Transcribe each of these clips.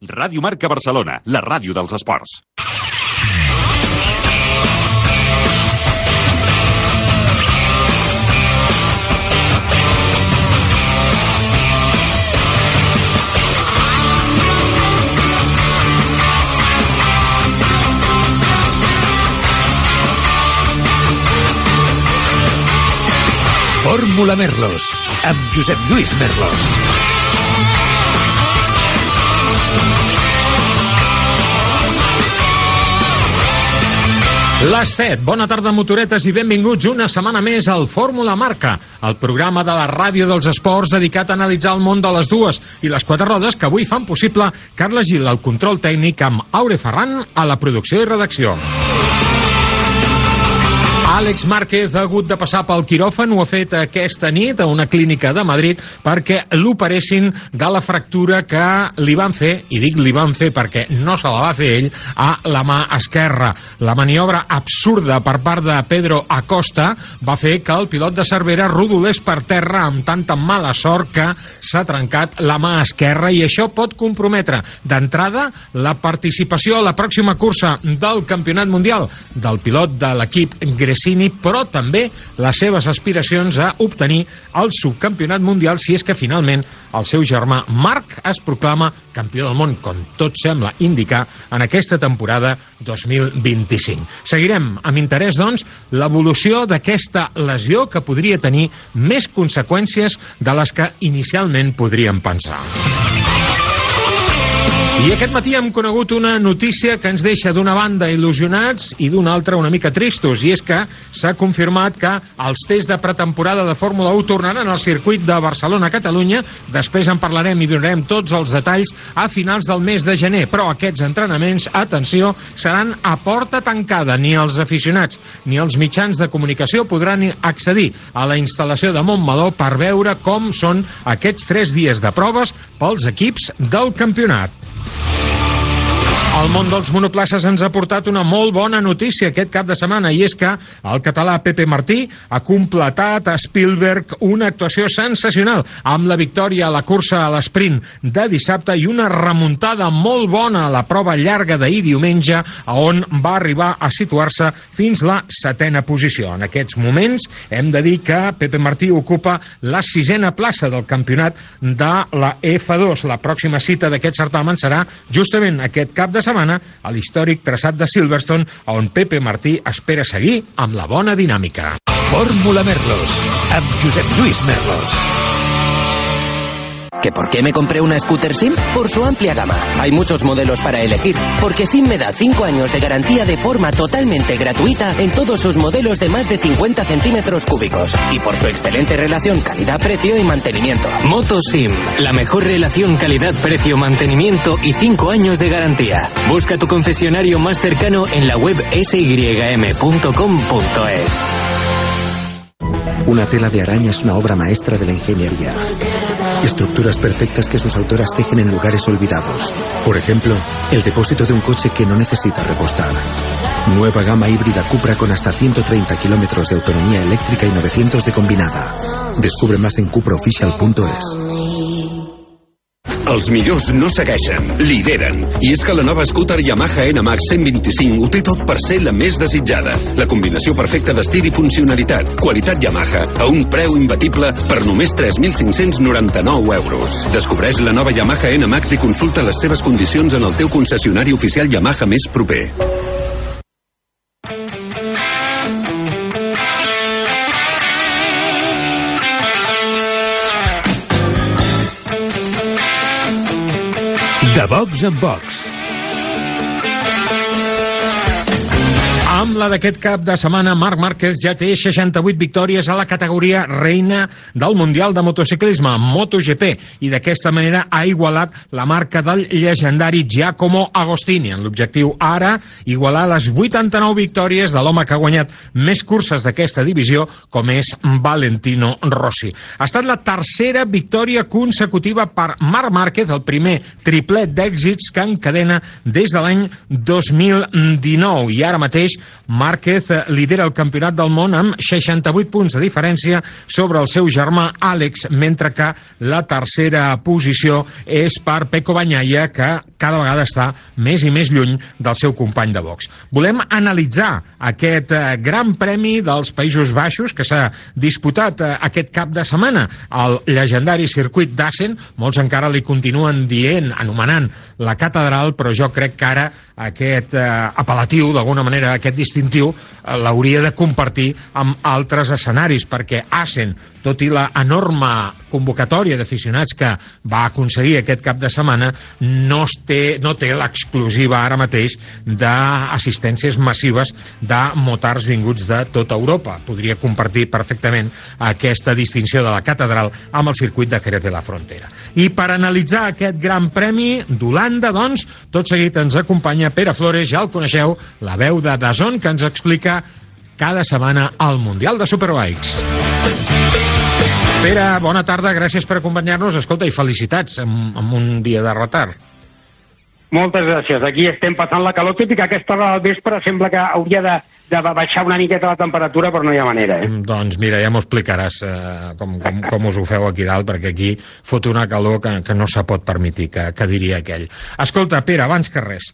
Ràdio Marca Barcelona, la ràdio dels esports. Fórmula Merlos, amb Josep Lluís Merlos. Les 7. Bona tarda, motoretes, i benvinguts una setmana més al Fórmula Marca, el programa de la ràdio dels esports dedicat a analitzar el món de les dues i les quatre rodes que avui fan possible Carles Gil al control tècnic amb Aure Ferran a la producció i redacció. Àlex Márquez ha hagut de passar pel quiròfan, ho ha fet aquesta nit a una clínica de Madrid perquè l'operessin de la fractura que li van fer, i dic li van fer perquè no se la va fer ell, a la mà esquerra. La maniobra absurda per part de Pedro Acosta va fer que el pilot de Cervera rodolés per terra amb tanta mala sort que s'ha trencat la mà esquerra, i això pot comprometre d'entrada la participació a la pròxima cursa del Campionat Mundial del pilot de l'equip Gresini, però també les seves aspiracions a obtenir el subcampionat mundial si és que finalment el seu germà Marc es proclama campió del món, com tot sembla indicar, en aquesta temporada 2025. Seguirem amb interès, doncs, l'evolució d'aquesta lesió que podria tenir més conseqüències de les que inicialment podríem pensar. I aquest matí hem conegut una notícia que ens deixa d'una banda il·lusionats i d'una altra una mica tristos, i és que s'ha confirmat que els tests de pretemporada de Fórmula 1 tornaran al circuit de Barcelona-Catalunya. Després en parlarem i donarem tots els detalls a finals del mes de gener, però aquests entrenaments, atenció, seran a porta tancada. Ni els aficionats ni els mitjans de comunicació podran accedir a la instal·lació de Montmeló per veure com són aquests 3 dies de proves pels equips del campionat. El món dels monoplaces ens ha portat una molt bona notícia aquest cap de setmana, i és que el català Pepe Martí ha completat a Spielberg una actuació sensacional amb la victòria a la cursa a l'esprint de dissabte i una remuntada molt bona a la prova llarga d'ahir diumenge, on va arribar a situar-se fins la 7a posició. En aquests moments hem de dir que Pepe Martí ocupa la 6a plaça del campionat de la F2. La pròxima cita d'aquest certamen serà justament aquest cap de setmana a l'històric traçat de Silverstone, on Pepe Martí espera seguir amb la bona dinàmica. Fórmula Merlos, amb Josep Lluís Merlos. ¿Que por qué me compré una scooter SIM? Por su amplia gama. Hay muchos modelos para elegir, porque SIM me da 5 años de garantía de forma totalmente gratuita en todos sus modelos de más de 50 centímetros cúbicos. Y por su excelente relación calidad-precio y mantenimiento. MotoSIM, la mejor relación calidad-precio-mantenimiento y 5 años de garantía. Busca tu concesionario más cercano en la web sym.com.es. Una tela de araña es una obra maestra de la ingeniería. Estructuras perfectas que sus autoras tejen en lugares olvidados. Por ejemplo, el depósito de un coche que no necesita repostar. Nueva gama híbrida Cupra con hasta 130 kilómetros de autonomía eléctrica y 900 de combinada. Descubre más en cupraofficial.es. Els millors no segueixen, lideren. I és que la nova scooter Yamaha NMAX 125 ho té tot per ser la més desitjada. La combinació perfecta d'estil i funcionalitat. Qualitat Yamaha a un preu imbatible per només 3.599 euros. Descobreix la nova Yamaha NMAX i consulta les seves condicions en el teu concessionari oficial Yamaha més proper. De box en box. Amb la d'aquest cap de setmana, Marc Márquez ja té 68 victòries a la categoria reina del Mundial de Motociclisme, MotoGP, i d'aquesta manera ha igualat la marca del llegendari Giacomo Agostini, en l'objectiu ara igualar les 89 victòries de l'home que ha guanyat més curses d'aquesta divisió, com és Valentino Rossi. Ha estat la tercera victòria consecutiva per Marc Márquez, el primer triplet d'èxits que encadena des de l'any 2019, i ara mateix Márquez lidera el campionat del món amb 68 punts de diferència sobre el seu germà Àlex, mentre que la tercera posició és per Pecco Bagnaia, que cada vegada està més i més lluny del seu company de box. Volem analitzar aquest gran premi dels Països Baixos que s'ha disputat aquest cap de setmana al llegendari circuit d'Assen. Molts encara li continuen anomenant la catedral, però jo crec que ara aquest apel·latiu, d'alguna manera, aquest distintiu, l'hauria de compartir amb altres escenaris, perquè Assen, tot i la enorme convocatòria d'aficionats que va aconseguir aquest cap de setmana, no té l'exclusiva ara mateix d'assistències massives de motards vinguts de tota Europa. Podria compartir perfectament aquesta distinció de la catedral amb el circuit de Jerez de la Frontera. I per analitzar aquest gran premi d'Holanda, doncs, tot seguit ens acompanya Pere Flores, ja el coneixeu, la veu de DAZN, que ens explica cada setmana el Mundial de Superbikes. Pere, bona tarda, gràcies per acompanyar-nos. Escolta, i felicitats amb un dia de retard. Moltes gràcies. Aquí estem passant la calor, tot i que a aquesta hora del vespre sembla que hauria de baixar una miqueta la temperatura, però no hi ha manera. Doncs mira, ja m'ho explicaràs com us ho feu aquí dalt, perquè aquí fot una calor que no se pot permetir, que diria aquell. Escolta, Pere, abans que res,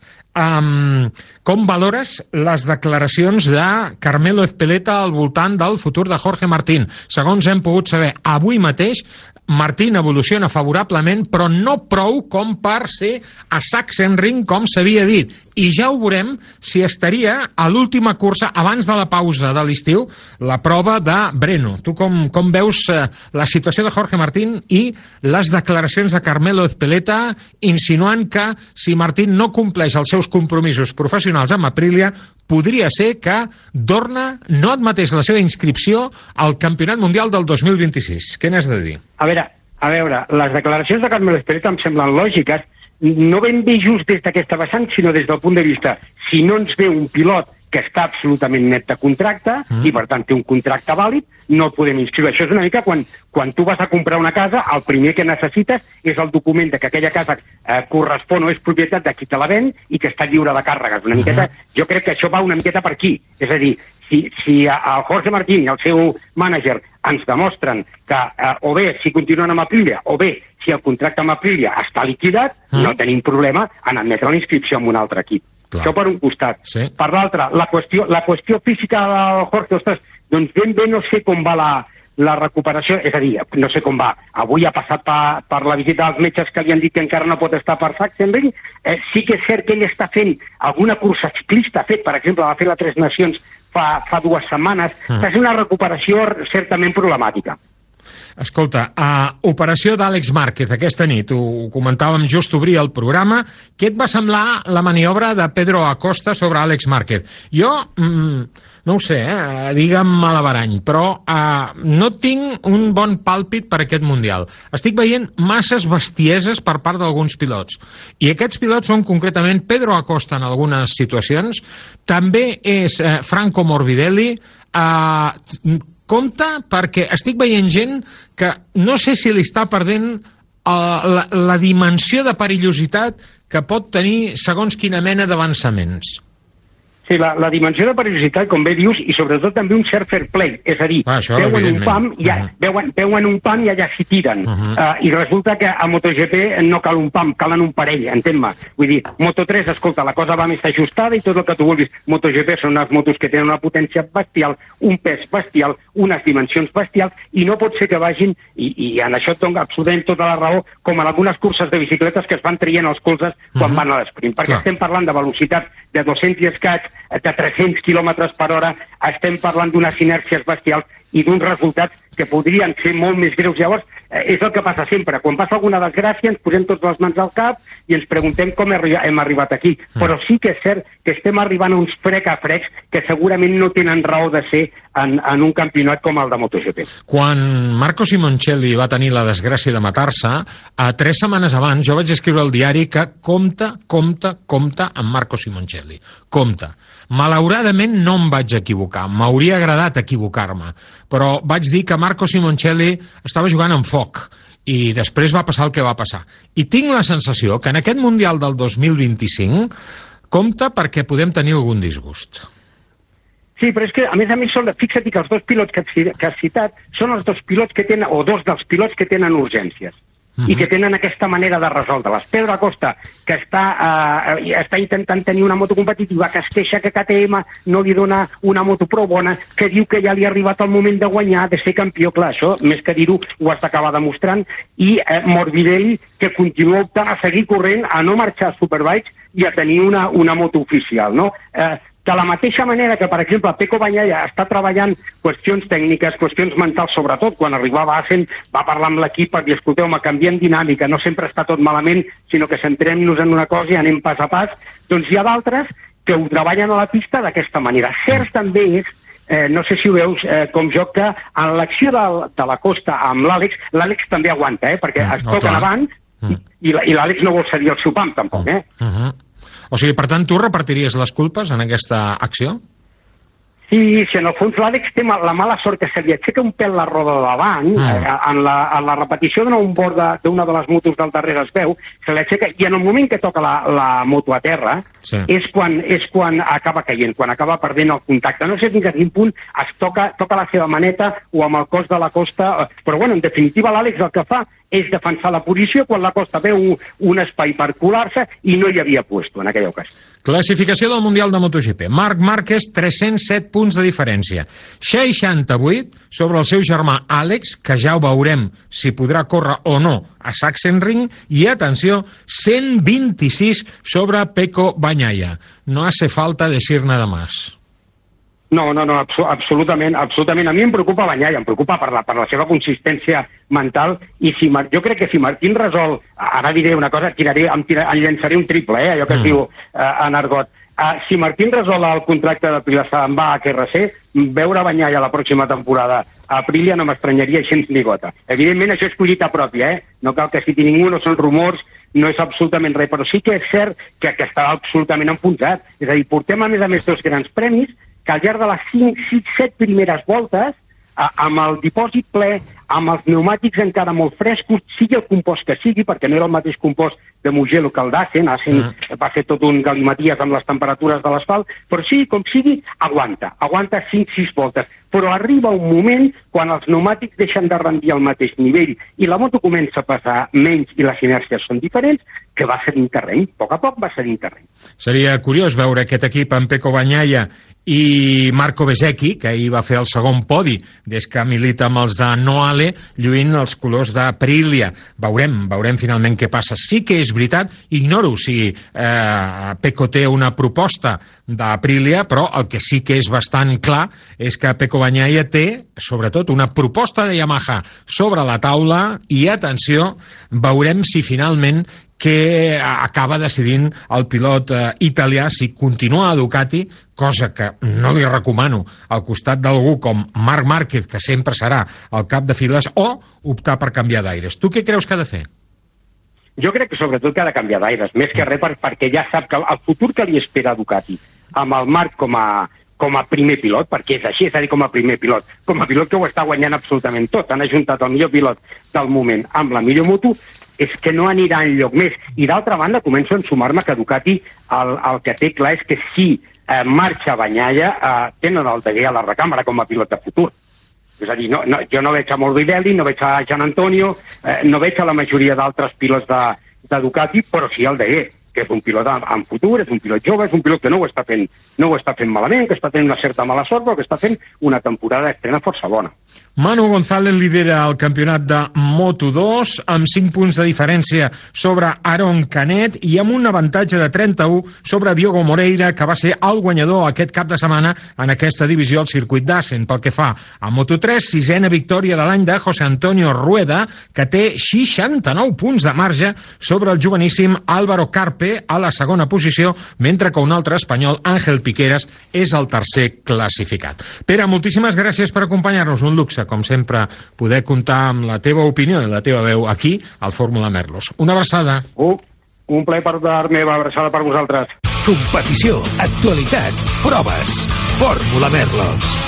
com valores les declaracions de Carmelo Ezpeleta al voltant del futur de Jorge Martín? Segons hem pogut saber avui mateix, Martín evoluciona favorablement, però no prou com per ser a Sachsenring, com s'havia dit. I ja ho veurem si estaria a l'última cursa, abans de la pausa de l'estiu, la prova de Breno. Tu com veus la situació de Jorge Martín i les declaracions de Carmelo Ezpeleta insinuant que si Martín no compleix els seus compromisos professionals amb Aprilia, podria ser que Dorna no admetés la seva inscripció al Campionat Mundial del 2026. Què n'has de dir? A veure, les declaracions de Carmelo Ezpeleta em semblen lògiques, no ben bé just des d'aquesta vessant, sinó des del punt de vista, si no ens ve un pilot que està absolutament net de contracte i per tant té un contracte vàlid, no el podem inscriure. Això és una mica quan tu vas a comprar una casa, el primer que necessites és el document de que aquella casa correspon o és propietat de qui te la ven i que està lliure de càrregues. Una miqueta, jo crec que això va una miqueta per aquí. És a dir, si el Jorge Martín i el seu mànager ens demostren que o bé si continuen amb Aprilia o bé si el contracte amb Aprilia està liquidat, no tenim problema en admetre la inscripció en un altre equip. Clar. Això per un costat. Sí. Per l'altre, la qüestió física del Jorge, ostres, doncs ben bé no sé com va la recuperació, és a dir, no sé com va. Avui ha passat per la visita dels metges que li han dit que encara no pot estar per Sachsenring. Sí que és cert que ell està fent alguna cursa ciclista, per exemple, va fer la Tres Nacions fa 2 setmanes. És una recuperació certament problemàtica. Escolta, operació d'Àlex Márquez aquesta nit, ho comentàvem just obrir el programa. Què et va semblar la maniobra de Pedro Acosta sobre Àlex Márquez? Jo, no ho sé, digue'm a la barany, però no tinc un bon pàlpit per aquest Mundial. Estic veient masses bestieses per part d'alguns pilots. I aquests pilots són concretament Pedro Acosta en algunes situacions, també és Franco Morbidelli, compte, perquè estic veient gent que no sé si li està perdent la dimensió de perillositat que pot tenir segons quina mena d'avançaments. Sí, la dimensió de perillositat, com bé dius, i sobretot també un cert fair play, és a dir, veuen un pam i allà s'hi tiren. I resulta que a MotoGP no cal un pam, calen un parell, entén-me. Vull dir, Moto3, escolta, la cosa va més ajustada i tot el que tu vulguis. MotoGP són unes motos que tenen una potència bestial, un pes bestial, unes dimensions bestials, i no pot ser que vagin, i en això et dono absolutament tota la raó, com en algunes curses de bicicletes que es van traient els colzes quan van a l'esprint, perquè estem parlant de velocitats de 200 i escaig, de 300 km per hora, estem parlant d'unes inèrcies bestials i d'uns resultats que podrien ser molt més greus. Llavors, és el que passa sempre. Quan passa alguna desgràcia ens posem tots les mans al cap i ens preguntem com hem arribat aquí. Però sí que és cert que estem arribant a uns frecs que segurament no tenen raó de ser en un campionat com el de MotoGP. Quan Marco Simoncelli va tenir la desgràcia de matar-se, 3 setmanes abans jo vaig escriure al diari que compte amb Marco Simoncelli. Compte. Malauradament no em vaig equivocar. M'hauria agradat equivocar-me. Però vaig dir que Marco Simoncelli estava jugant amb foc i després va passar el que va passar. I tinc la sensació que en aquest Mundial del 2025 compta perquè podem tenir algun disgust. Sí, però és que, a més, fixa't que els dos pilots que has citat són els dos pilots que tenen, o dos dels pilots que tenen urgències. I que tenen aquesta manera de resoldre-les. Pedro Acosta, que està intentant tenir una moto competitiva, que es queixa que KTM no li dona una moto prou bona, que diu que ja li ha arribat el moment de guanyar, de ser campió. Clar, això, més que dir-ho, ho has d'acabar demostrant. I Morbidelli, que continua optant a seguir corrent, a no marxar a Superbikes i a tenir una moto oficial, no? De la mateixa manera que, per exemple, Pecco Bagnaia està treballant qüestions tècniques, qüestions mentals, sobretot quan arribava a Assen, va parlar amb l'equip per dir, escolteu-me, canviem dinàmica, no sempre està tot malament, sinó que centrem-nos en una cosa i anem pas a pas. Doncs hi ha d'altres que ho treballen a la pista d'aquesta manera. Cert també és, no sé si ho veus com jo, que en l'acció de la Costa amb l'Àlex també aguanta, perquè es toquen abans i l'Àlex no vol cedir el seu pam, tampoc, O sigui, per tant, tu repartiries les culpes en aquesta acció? Sí, en el fons l'Àlex té la mala sort que se li aixeca un pèl la roda de davant, en la repetició d'un onboard d'una de les motos del darrere es veu, se li aixeca, i en el moment que toca la moto a terra, és quan acaba caient, quan acaba perdent el contacte. No sé fins a quin punt es toca la seva maneta o amb el cos de la Costa, però bueno, en definitiva l'Àlex el que fa és defensar la posició quan la Costa veu un espai per colar-se i no hi havia puesto en aquella ocasió. Classificació del Mundial de MotoGP. Marc Márquez, 307 punts de diferència. 68 sobre el seu germà Àlex, que ja ho veurem si podrà córrer o no a Sachsenring, i, atenció, 126 sobre Pecco Bagnaia. No hace falta decir nada más. No, absolutament. A mi em preocupa Bagnaia, em preocupa per la seva consistència mental, i jo crec que si Martín resol, ara diré una cosa, em llançaré un triple, allò que es diu en argot. Si Martín resol el contracte d'Aprilia se'n va a KRC, veure Bagnaia la pròxima temporada a Aprilia no m'estranyaria gens ni gota. Evidentment això és collita pròpia, no cal que citi ningú, no són rumors, no és absolutament res, però sí que és cert que estarà absolutament enfonsat. És a dir, portem a més dos grans premis que al llarg de les 5, 6, 7 primeres voltes, amb el dipòsit ple, amb els pneumàtics encara molt frescos, sigui el compost que sigui, perquè no era el mateix compost de Mugello que el d'Assen, va fer tot un galimaties amb les temperatures de l'asfalt, però sigui com sigui, aguanta 5-6 voltes. Però arriba un moment quan els pneumàtics deixen de rendir al mateix nivell i la moto comença a passar menys i les inèrcies són diferents, que va cedint terreny, a poc va cedint terreny. Seria curiós veure aquest equip amb Pecco Bagnaia i Marco Bezzecchi, que ahir va fer el segon podi des que milita amb els de Noale, lluint els colors d'Aprilia. Veurem finalment què passa. Sí que és veritat, ignoro si Pecco té una proposta d'Aprilia, però el que sí que és bastant clar és que Pecco Bagnaia té, sobretot, una proposta de Yamaha sobre la taula i, atenció, veurem si finalment que acaba decidint el pilot italià si continua a Ducati, cosa que no li recomano al costat d'algú com Marc Márquez, que sempre serà el cap de files, o optar per canviar d'aires. Tu què creus que ha de fer? Jo crec que sobretot que ha de canviar d'aires, més que res perquè ja sap que el futur que li espera a Ducati, amb el Marc com a primer pilot, perquè és així, és a dir, com a primer pilot que ho està guanyant absolutament tot, han ajuntat el millor pilot del moment amb la millor moto, és que no anirà enlloc més. I d'altra banda, començo a ensumar-me que Ducati el que té clar és que si marxa Bagnaia, tenen el Deguer a la recàmera com a pilot de futur. És a dir, jo no veig a Morbidelli, no veig a Gian Antonio, no veig a la majoria d'altres pilots de Ducati, però sí el Deguer, que és un pilot en futur, és un pilot jove, és un pilot que no ho està fent malament, que està tenint una certa mala sort, però que està fent una temporada d'estrena força bona. Manu González lidera el campionat de Moto2 amb 5 punts de diferència sobre Aaron Canet i amb un avantatge de 31 sobre Diogo Moreira, que va ser el guanyador aquest cap de setmana en aquesta divisió al circuit d'Assen. Pel que fa a Moto3, 6a victòria de l'any de José Antonio Rueda, que té 69 punts de marge sobre el joveníssim Álvaro Carpe a la segona posició, mentre que un altre espanyol, Ángel Piqueras, és el tercer classificat. Pere, moltíssimes gràcies per acompanyar-nos. Un luxe, com sempre, poder comptar amb la teva opinió i la teva veu aquí, al Fórmula Merlos. Una abraçada. Un plaer per la meva abraçada per vosaltres. Competició, actualitat, proves. Fórmula Merlos.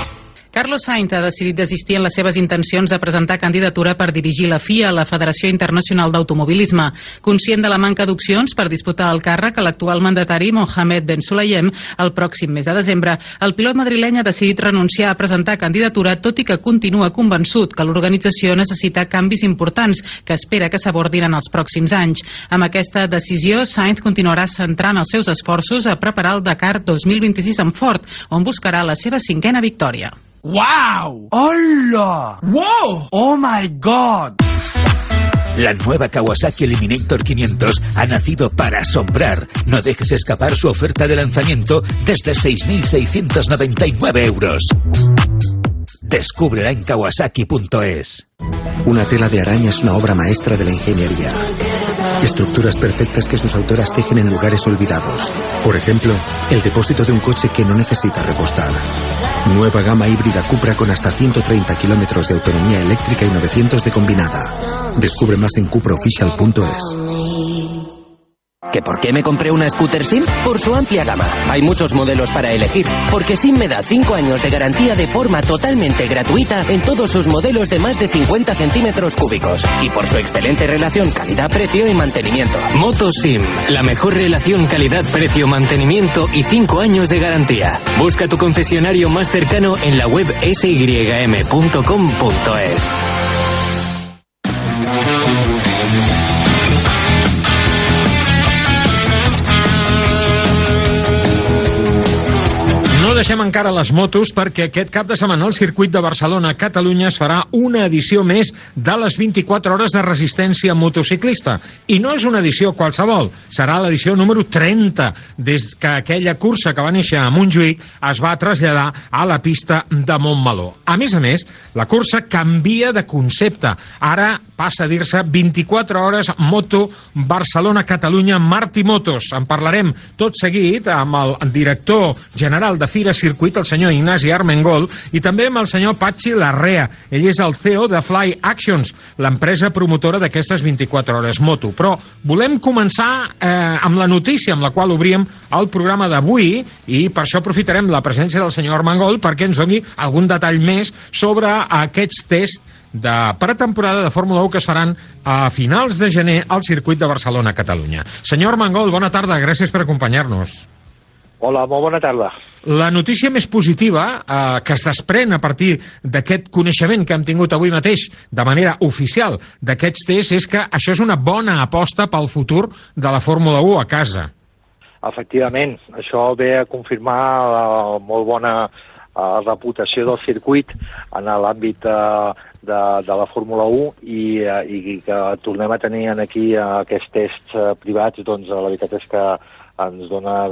Carlos Sainz ha decidit desistir en les seves intencions de presentar candidatura per dirigir la FIA, la Federació Internacional d'Automobilisme. Conscient de la manca d'opcions per disputar el càrrec a l'actual mandatari Mohamed Ben Sulayem el pròxim mes de desembre, el pilot madrileny ha decidit renunciar a presentar candidatura, tot i que continua convençut que l'organització necessita canvis importants que espera que s'abordin en els pròxims anys. Amb aquesta decisió, Sainz continuarà centrant els seus esforços a preparar el Dakar 2026 amb Ford, on buscarà la seva 5ª victòria. ¡Wow! ¡Hola! ¡Wow! ¡Oh my God! La nueva Kawasaki Eliminator 500 ha nacido para asombrar. No dejes escapar su oferta de lanzamiento desde 6.699 euros. Descúbrela en kawasaki.es. Una tela de araña es una obra maestra de la ingeniería. Estructuras perfectas que sus autoras tejen en lugares olvidados. Por ejemplo, el depósito de un coche que no necesita repostar. Nueva gama híbrida Cupra con hasta 130 kilómetros de autonomía eléctrica y 900 de combinada. Descubre más en cupraofficial.es. ¿Que por qué me compré una scooter SIM? Por su amplia gama. Hay muchos modelos para elegir, porque SIM me da 5 años de garantía de forma totalmente gratuita en todos sus modelos de más de 50 centímetros cúbicos. Y por su excelente relación calidad-precio y mantenimiento. MotoSim, la mejor relación calidad-precio-mantenimiento y 5 años de garantía. Busca tu concesionario más cercano en la web sym.com.es. No deixem encara les motos perquè aquest cap de setmana al circuit de Barcelona-Catalunya es farà una edició més de les 24 hores de resistència motociclista. I no és una edició qualsevol, serà l'edició número 30, des que aquella cursa que va néixer a Montjuïc es va traslladar a la pista de Montmeló. A més, la cursa canvia de concepte. Ara passa a dir-se 24 hores moto Barcelona-Catalunya Marti Motos. En parlarem tot seguit amb el director general de Fira Circuit, el senyor Ignasi Armengol, i també amb el senyor Patxi Larrea. Ell és el CEO de Fly Actions, l'empresa promotora d'aquestes 24 hores moto. Però volem començar amb la notícia amb la qual obríem el programa d'avui, i per això aprofitarem la presència del senyor Armengol perquè ens doni algun detall més sobre aquests tests de pretemporada de Fórmula 1 que es faran a finals de gener al circuit de Barcelona-Catalunya. Senyor Armengol, bona tarda, gràcies per acompanyar-nos. Hola, molt bona tarda. La notícia més positiva que es desprèn a partir d'aquest coneixement que hem tingut avui mateix de manera oficial d'aquests tests és que això és una bona aposta pel futur de la Fórmula 1 a casa. Efectivament, això ve a confirmar la molt bona reputació del circuit en l'àmbit de la Fórmula 1 i que tornem a tenir aquí aquests tests privats, doncs la veritat és que ens dona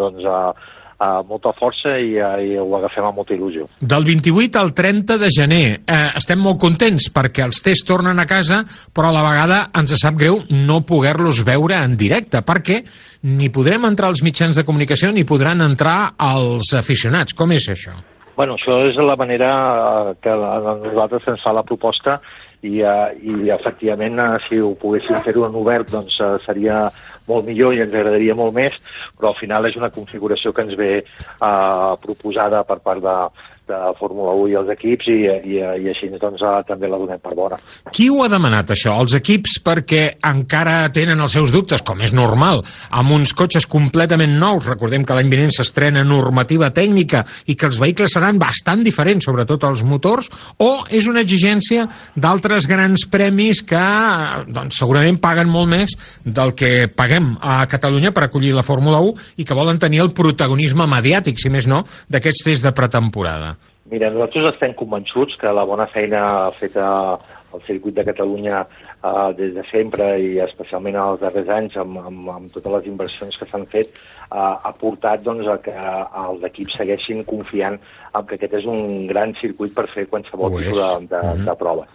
molta força i ho agafem amb molta il·lusió. Del 28 al 30 de gener estem molt contents perquè els tests tornen a casa, però a la vegada ens sap greu no poder-los veure en directe, perquè ni podrem entrar als mitjans de comunicació ni podran entrar els aficionats. Com és això? Bueno, això és la manera que nosaltres ens fa la proposta i efectivament si ho poguéssim fer-ho en obert doncs seria molt millor i ens agradaria molt més, però al final és una configuració que ens ve proposada per part de Fórmula 1 i els equips i així doncs també la donem per bona. Qui ho ha demanat això? Els equips, perquè encara tenen els seus dubtes, com és normal, amb uns cotxes completament nous. Recordem que l'any vinent s'estrena normativa tècnica i que els vehicles seran bastant diferents, sobretot els motors, o és una exigència d'altres grans premis que doncs, segurament paguen molt més del que paguem a Catalunya per acollir la Fórmula 1 i que volen tenir el protagonisme mediàtic, si més no, d'aquests tests de pretemporada? Mira, nosaltres estem convençuts que la bona feina feta al circuit de Catalunya des de sempre i especialment els darrers anys amb totes les inversions que s'han fet ha portat doncs, a que els equips segueixin confiant en que aquest és un gran circuit per fer qualsevol tipus de proves.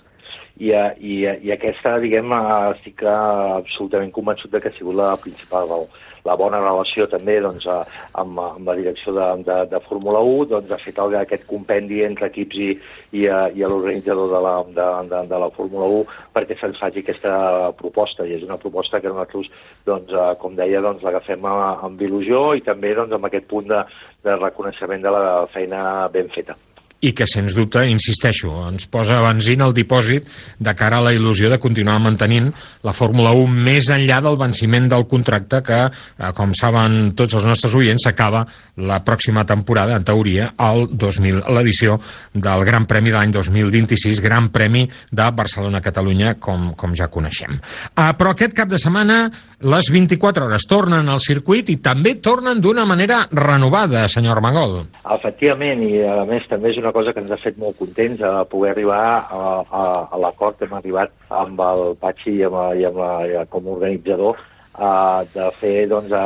I aquesta, diguem, estic absolutament convençut que ha sigut la principal raó. La bona relació també doncs, amb la direcció de Fórmula 1 doncs, ha fet aquest compendi entre equips i l'organitzador de la Fórmula 1 perquè se'ns faci aquesta proposta, i és una proposta que nosaltres, doncs, com deia, doncs, l'agafem amb il·lusió i també doncs, amb aquest punt de reconeixement de la feina ben feta. i que, sens dubte, insisteixo, ens posa benzina al dipòsit de cara a la il·lusió de continuar mantenint la Fórmula 1 més enllà del venciment del contracte que, com saben tots els nostres oients, s'acaba la pròxima temporada, en teoria, l'edició del Gran Premi de l'any 2026, Gran Premi de Barcelona-Catalunya, com ja coneixem. Però aquest cap de setmana les 24 hores tornen al circuit i també tornen d'una manera renovada, senyor Armengol. Efectivament, i a més també és una cosa que ens ha fet molt contents a poder arribar a l'acord que hem arribat amb el Patxi i com a organitzador de fer doncs,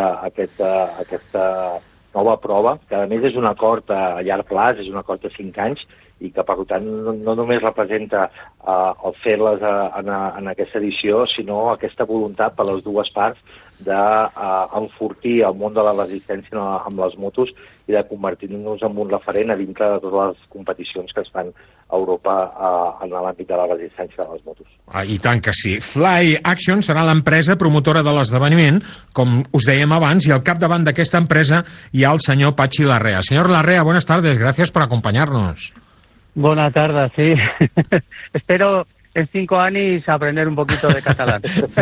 aquesta nova prova, que a més és un acord a llarg plaç, és un acord de 5 anys, i que per tant no només representa el fer-les en aquesta edició, sinó aquesta voluntat per les dues parts d'enfortir el món de la resistència amb les motos i de convertir-nos en un referent a dintre de totes les competicions que es fan a Europa en l'àmbit de la resistència de les motos. I tant que sí. Fly Action serà l'empresa promotora de l'esdeveniment, com us dèiem abans, i al capdavant d'aquesta empresa hi ha el senyor Patxi Larrea. Señor Larrea, buenas tardes, gracias por acompañarnos. Buenas tardes, sí. Espero en 5 años aprender un poquito de catalán.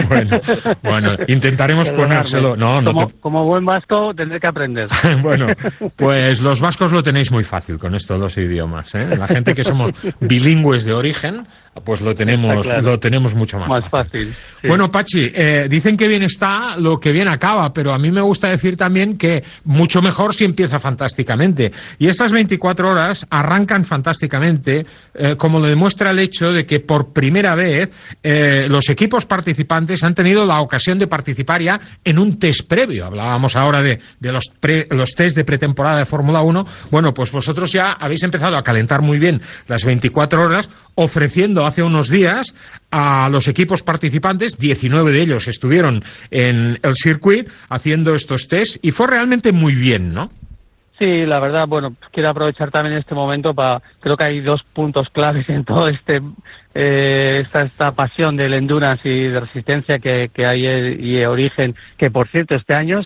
Bueno, intentaremos ponérselo. Como buen vasco tendré que aprender. Bueno, pues los vascos lo tenéis muy fácil con esto de los idiomas, ¿eh? La gente que somos bilingües de origen, pues lo tenemos mucho más fácil. Sí. Bueno, Patxi, dicen que bien está lo que bien acaba, pero a mí me gusta decir también que mucho mejor si empieza fantásticamente. Y estas 24 horas arrancan fantásticamente, como lo demuestra el hecho de que por primera vez los equipos participantes han tenido la ocasión de participar ya en un test previo. Hablábamos ahora de los test de pretemporada de Fórmula 1. Bueno, pues vosotros ya habéis empezado a calentar muy bien las 24 horas, ofreciendo hace unos días a los equipos participantes, 19 de ellos estuvieron en el circuit haciendo estos test y fue realmente muy bien, ¿no? Sí, la verdad, bueno, quiero aprovechar también este momento creo que hay 2 puntos claves en todo esta pasión del endurance y de resistencia que hay y origen, que por cierto este año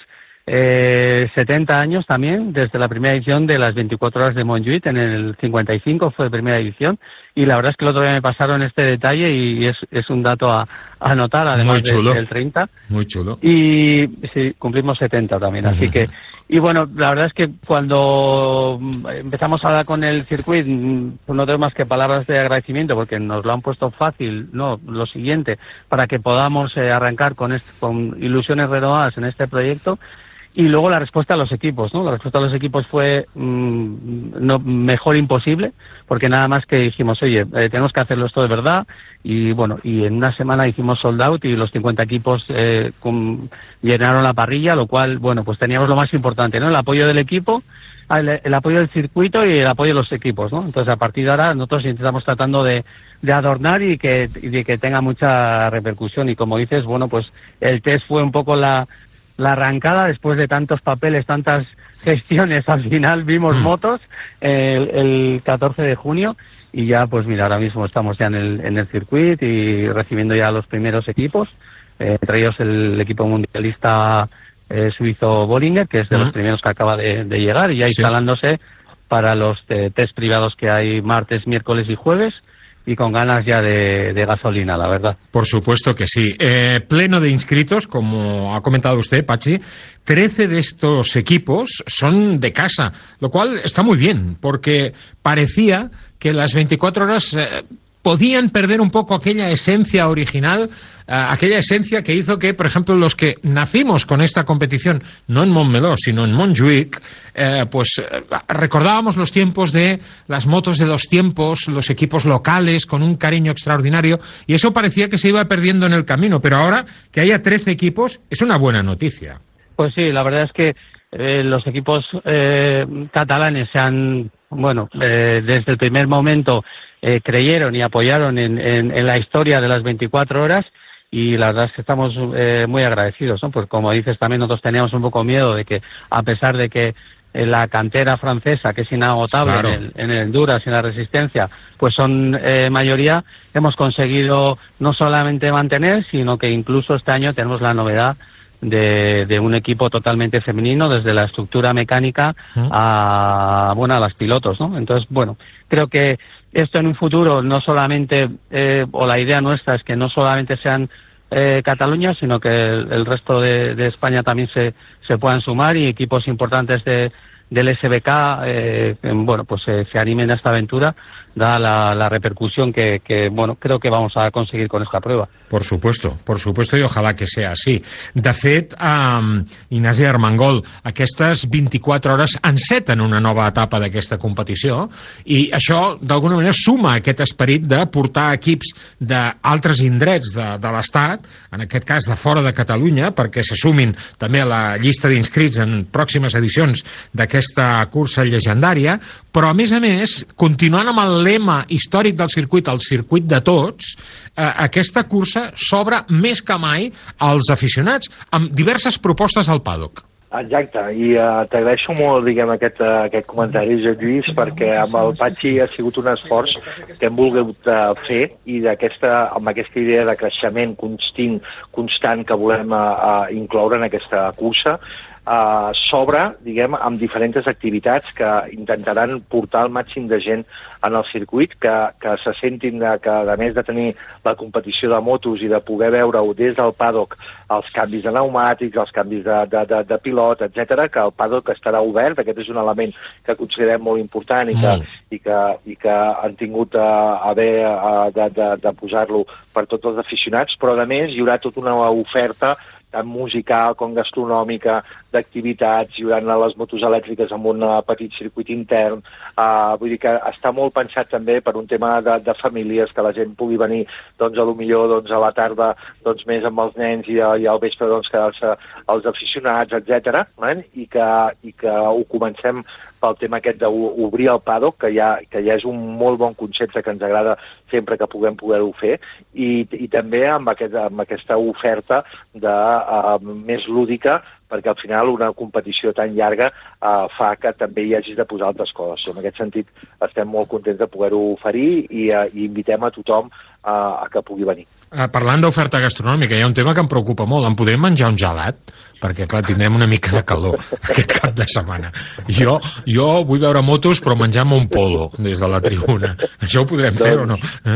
70 años también, desde la primera edición de las 24 horas de Montjuïc, en el 55 fue la primera edición, y la verdad es que el otro día me pasaron este detalle y es un dato a anotar, además del 30. Muy chulo. Y sí, cumplimos 70 también, así que... Y bueno, la verdad es que cuando empezamos a hablar con el circuit, pues no tengo más que palabras de agradecimiento, porque nos lo han puesto fácil, lo siguiente, para que podamos arrancar con ilusiones renovadas en este proyecto. Y luego la respuesta a los equipos, ¿no? La respuesta a los equipos fue mejor imposible, porque nada más que dijimos, oye, tenemos que hacerlo esto de verdad, y bueno, y en una semana hicimos sold out y los 50 equipos llenaron la parrilla, lo cual, bueno, pues teníamos lo más importante, ¿no? El apoyo del equipo, el apoyo del circuito y el apoyo de los equipos, ¿no? Entonces, a partir de ahora, nosotros intentamos tratando de adornar y de que tenga mucha repercusión, y como dices, bueno, pues el test fue un poco la arrancada después de tantos papeles, tantas gestiones. Al final vimos motos el 14 de junio y ya, pues mira, ahora mismo estamos ya en el circuit y recibiendo ya los primeros equipos, entre ellos el equipo mundialista suizo Bollinger, que es de los primeros que acaba de llegar, y ya instalándose para los test privados que hay martes, miércoles y jueves, y con ganas ya de gasolina, la verdad. Por supuesto que sí. Pleno de inscritos, como ha comentado usted, Patxi. 13 de estos equipos son de casa, lo cual está muy bien, porque parecía que las 24 horas podían perder un poco aquella esencia original, aquella esencia que hizo que, por ejemplo, los que nacimos con esta competición, no en Montmeló, sino en Montjuïc, recordábamos los tiempos de las motos de 2 tiempos, los equipos locales con un cariño extraordinario, y eso parecía que se iba perdiendo en el camino, pero ahora que haya 13 equipos es una buena noticia. Pues sí, la verdad es que los equipos catalanes se han, desde el primer momento creyeron y apoyaron en la historia de las 24 horas, y la verdad es que estamos muy agradecidos, ¿no? Pues como dices, también nosotros teníamos un poco miedo de que, a pesar de que la cantera francesa, que es inagotable, claro, en el endurance y en la resistencia, pues son mayoría, hemos conseguido no solamente mantener, sino que incluso este año tenemos la novedad de un equipo totalmente femenino, desde la estructura mecánica a las pilotos, ¿no? Entonces, bueno, creo que esto en un futuro no solamente, o la idea nuestra es que no solamente sean Cataluña, sino que el resto de España también se puedan sumar y equipos importantes del SBK se animen a esta aventura, dada la repercusión que creo que vamos a conseguir con esta prueba. Por supuesto, i ojalà que sea així. De fet, Ignasi Armengol, aquestes 24 hores enceten una nova etapa d'aquesta competició i això, d'alguna manera, suma aquest esperit de portar equips d'altres indrets de l'Estat, en aquest cas de fora de Catalunya, perquè se sumin també a la llista d'inscrits en pròximes edicions d'aquesta cursa llegendària, però, a més, continuant amb el lema històric del circuit, el circuit de tots, aquesta cursa s'obre més que mai als aficionats, amb diverses propostes al paddock. Exacte, i t'agraeixo molt, aquest comentari, Josep Lluís, perquè amb el Patxi ha sigut un esforç que hem volgut fer i amb aquesta idea de creixement constant que volem incloure en aquesta cursa, s'obre, amb diferents activitats que intentaran portar el màxim de gent en el circuit, que se sentin que, a més de tenir la competició de motos i de poder veure-ho des del paddock, els canvis de pneumàtics, els canvis de pilot, etc., que el paddock estarà obert. Aquest és un element que considerem molt important i que han tingut a bé de posar-lo per tots els aficionats, però a més hi haurà tota una oferta tant musical com gastronòmica, d'activitats, hi haurà les motos elèctriques amb un petit circuit intern, vull dir que està molt pensat també per un tema de famílies, que la gent pugui venir, potser a la tarda més amb els nens i al vespre quedar-se els aficionats, etc. I que ho comencem pel tema aquest d'obrir el paddock, que ja és un molt bon concepte que ens agrada sempre que puguem poder-ho fer, i també amb aquesta oferta més lúdica, perquè al final una competició tan llarga fa que també hi hagis de posar altres coses. En aquest sentit estem molt contents de poder-ho oferir i invitem a tothom a que pugui venir. Parlant d'oferta gastronòmica, hi ha un tema que em preocupa molt. En podem menjar un gelat? Perquè, clar, tindrem una mica de calor aquest cap de setmana. Jo vull veure motos, però menjar-me un polo des de la tribuna. Això ho podrem fer o no?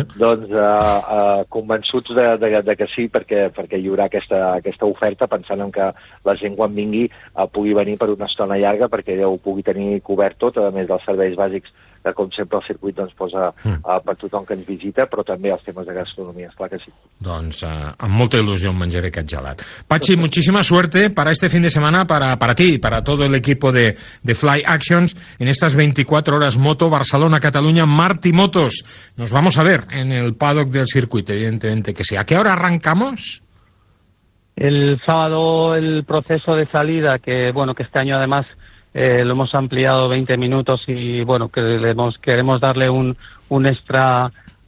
Convençuts de que sí, perquè hi haurà aquesta oferta, pensant en que la gent quan vingui pugui venir per una estona llarga, perquè ho pugui tenir cobert tot, a més dels serveis bàsics que, com sempre, el circuit posa per tothom que ens visita, però també els temes de gastronomia, esclar que sí. Doncs amb molta il·lusió em menjaré aquest gelat. Patxi, muchísima suerte para este fin de semana, para ti, para todo el equipo de Fly Actions en estas 24 horas moto Barcelona-Cataluña Marti Motos. Nos vamos a ver en el paddock del circuito, evidentemente que sí. ¿A qué hora arrancamos? El sábado el proceso de salida, que este año además lo hemos ampliado 20 minutos y queremos darle un extra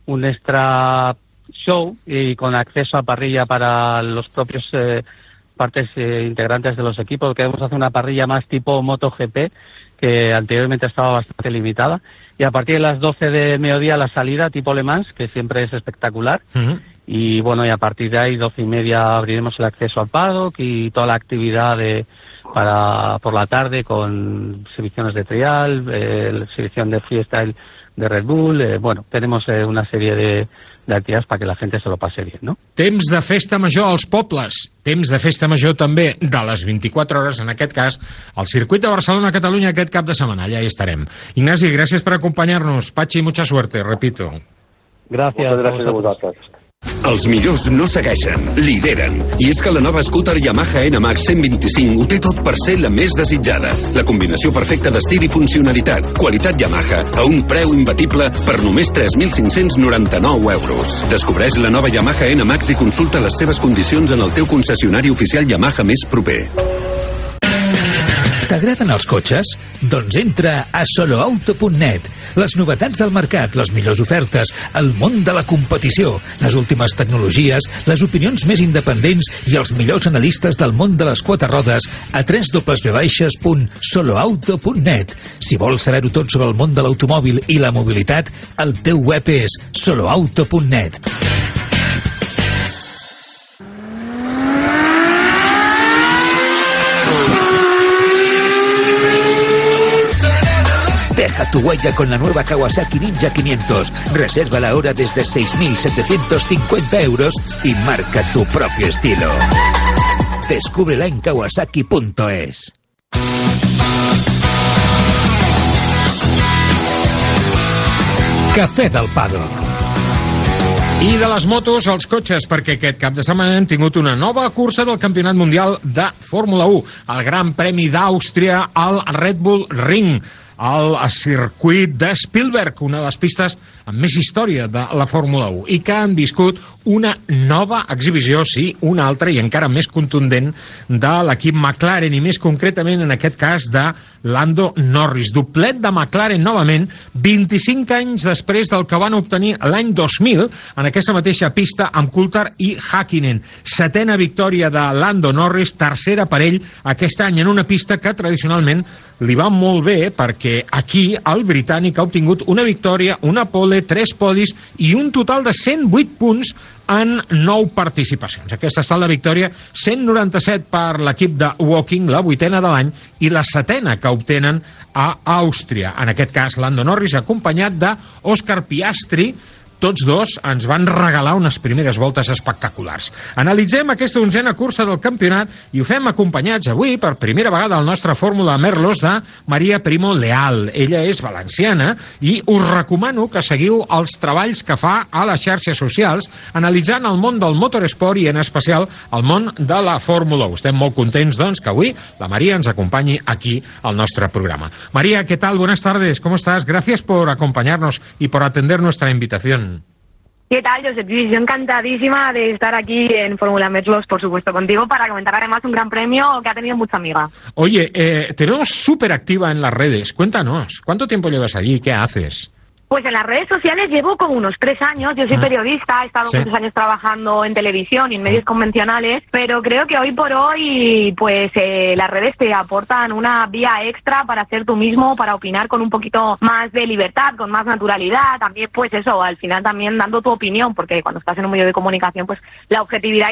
show y con acceso a parrilla para los propios partes integrantes de los equipos. Queremos hacer una parrilla más tipo MotoGP, que anteriormente estaba bastante limitada, y a partir de las 12 de mediodía la salida tipo Le Mans, que siempre es espectacular. Y y a partir de ahí 12:30 abriremos el acceso al paddock y toda la actividad por la tarde, con exhibiciones de trial, exhibición de freestyle de Red Bull. Tenemos una serie de actividades para que la gente se lo pase bien, ¿no? Temps de festa major als pobles, temps de festa major també de les 24 hores, en aquest cas, al circuit de Barcelona-Catalunya aquest cap de setmana. Allà hi estarem. Ignasi, gràcies per acompanyar-nos. Patxi, mucha suerte, repito. Gràcies. Moltes gràcies a vosaltres. Els millors no segueixen, lideren. I és que la nova scooter Yamaha NMAX 125 ho té tot per ser la més desitjada. La combinació perfecta d'estil i funcionalitat. Qualitat Yamaha a un preu imbatible per només 3.599 euros. Descobreix la nova Yamaha NMAX i consulta les seves condicions en el teu concessionari oficial Yamaha més proper. T'agraden els cotxes? Doncs entra a soloauto.net. Les novetats del mercat, les millors ofertes, el món de la competició, les últimes tecnologies, les opinions més independents i els millors analistes del món de les quatre rodes a www.soloauto.net. Si vols saber-ho tot sobre el món de l'automòbil i la mobilitat, el teu web és soloauto.net. Deja tu huella con la nueva Kawasaki Ninja 500. Resérvala ahora desde 6.750 euros y marca tu propio estilo. Descúbrela en kawasaki.es. Cafè del Paddock. I de les motos als cotxes, perquè aquest cap de setmana hem tingut una nova cursa del Campionat Mundial de Fórmula 1, el Gran Premi d'Àustria al Red Bull Ring, al circuit de Spielberg, una de les pistes amb més història de la Fórmula 1, i que han viscut una nova exhibició, sí, una altra i encara més contundent, de l'equip McLaren, i més concretament en aquest cas de Lando Norris. Doblet de McLaren novament, 25 anys després del que van obtenir l'any 2000 en aquesta mateixa pista amb Coulthard i Häkkinen. 7ª victòria de Lando Norris, 3ª per ell aquest any en una pista que tradicionalment li va molt bé, perquè aquí el britànic ha obtingut una victòria, una pole, 3 podis i un total de 108 punts en 9 participacions. Aquesta ha estat la victòria, 197 per l'equip de Woking, la 8ª de l'any, i la 7ª que obtenen a Àustria. En aquest cas, Lando Norris, acompanyat d'Oscar Piastri. Tots dos ens van regalar unes primeres voltes espectaculars. Analitzem aquesta 11ª cursa del campionat i ho fem acompanyats avui per primera vegada al nostre Fórmula Merlos de Maria Primo Leal. Ella és valenciana i us recomano que seguiu els treballs que fa a les xarxes socials analitzant el món del motoresport i en especial el món de la Fórmula 1. Estem molt contents, doncs, que avui la María ens acompanyi aquí al nostre programa. María, ¿qué tal? Buenas tardes, ¿cómo estás? Gracias por acompañarnos y por atender nuestra invitación. ¿Qué tal, Josep Lluís? Yo encantadísima de estar aquí en Fórmula Merlos, por supuesto, contigo, para comentar además un gran premio que ha tenido mucha amiga. Oye, te vemos súper activa en las redes. Cuéntanos, ¿cuánto tiempo llevas allí? ¿Qué haces? Pues en las redes sociales llevo como unos 3 años. Yo soy periodista, he estado muchos años trabajando en televisión y en medios convencionales, pero creo que hoy por hoy pues las redes te aportan una vía extra para ser tú mismo, para opinar con un poquito más de libertad, con más naturalidad. También pues eso, al final también dando tu opinión, porque cuando estás en un medio de comunicación pues la objetividad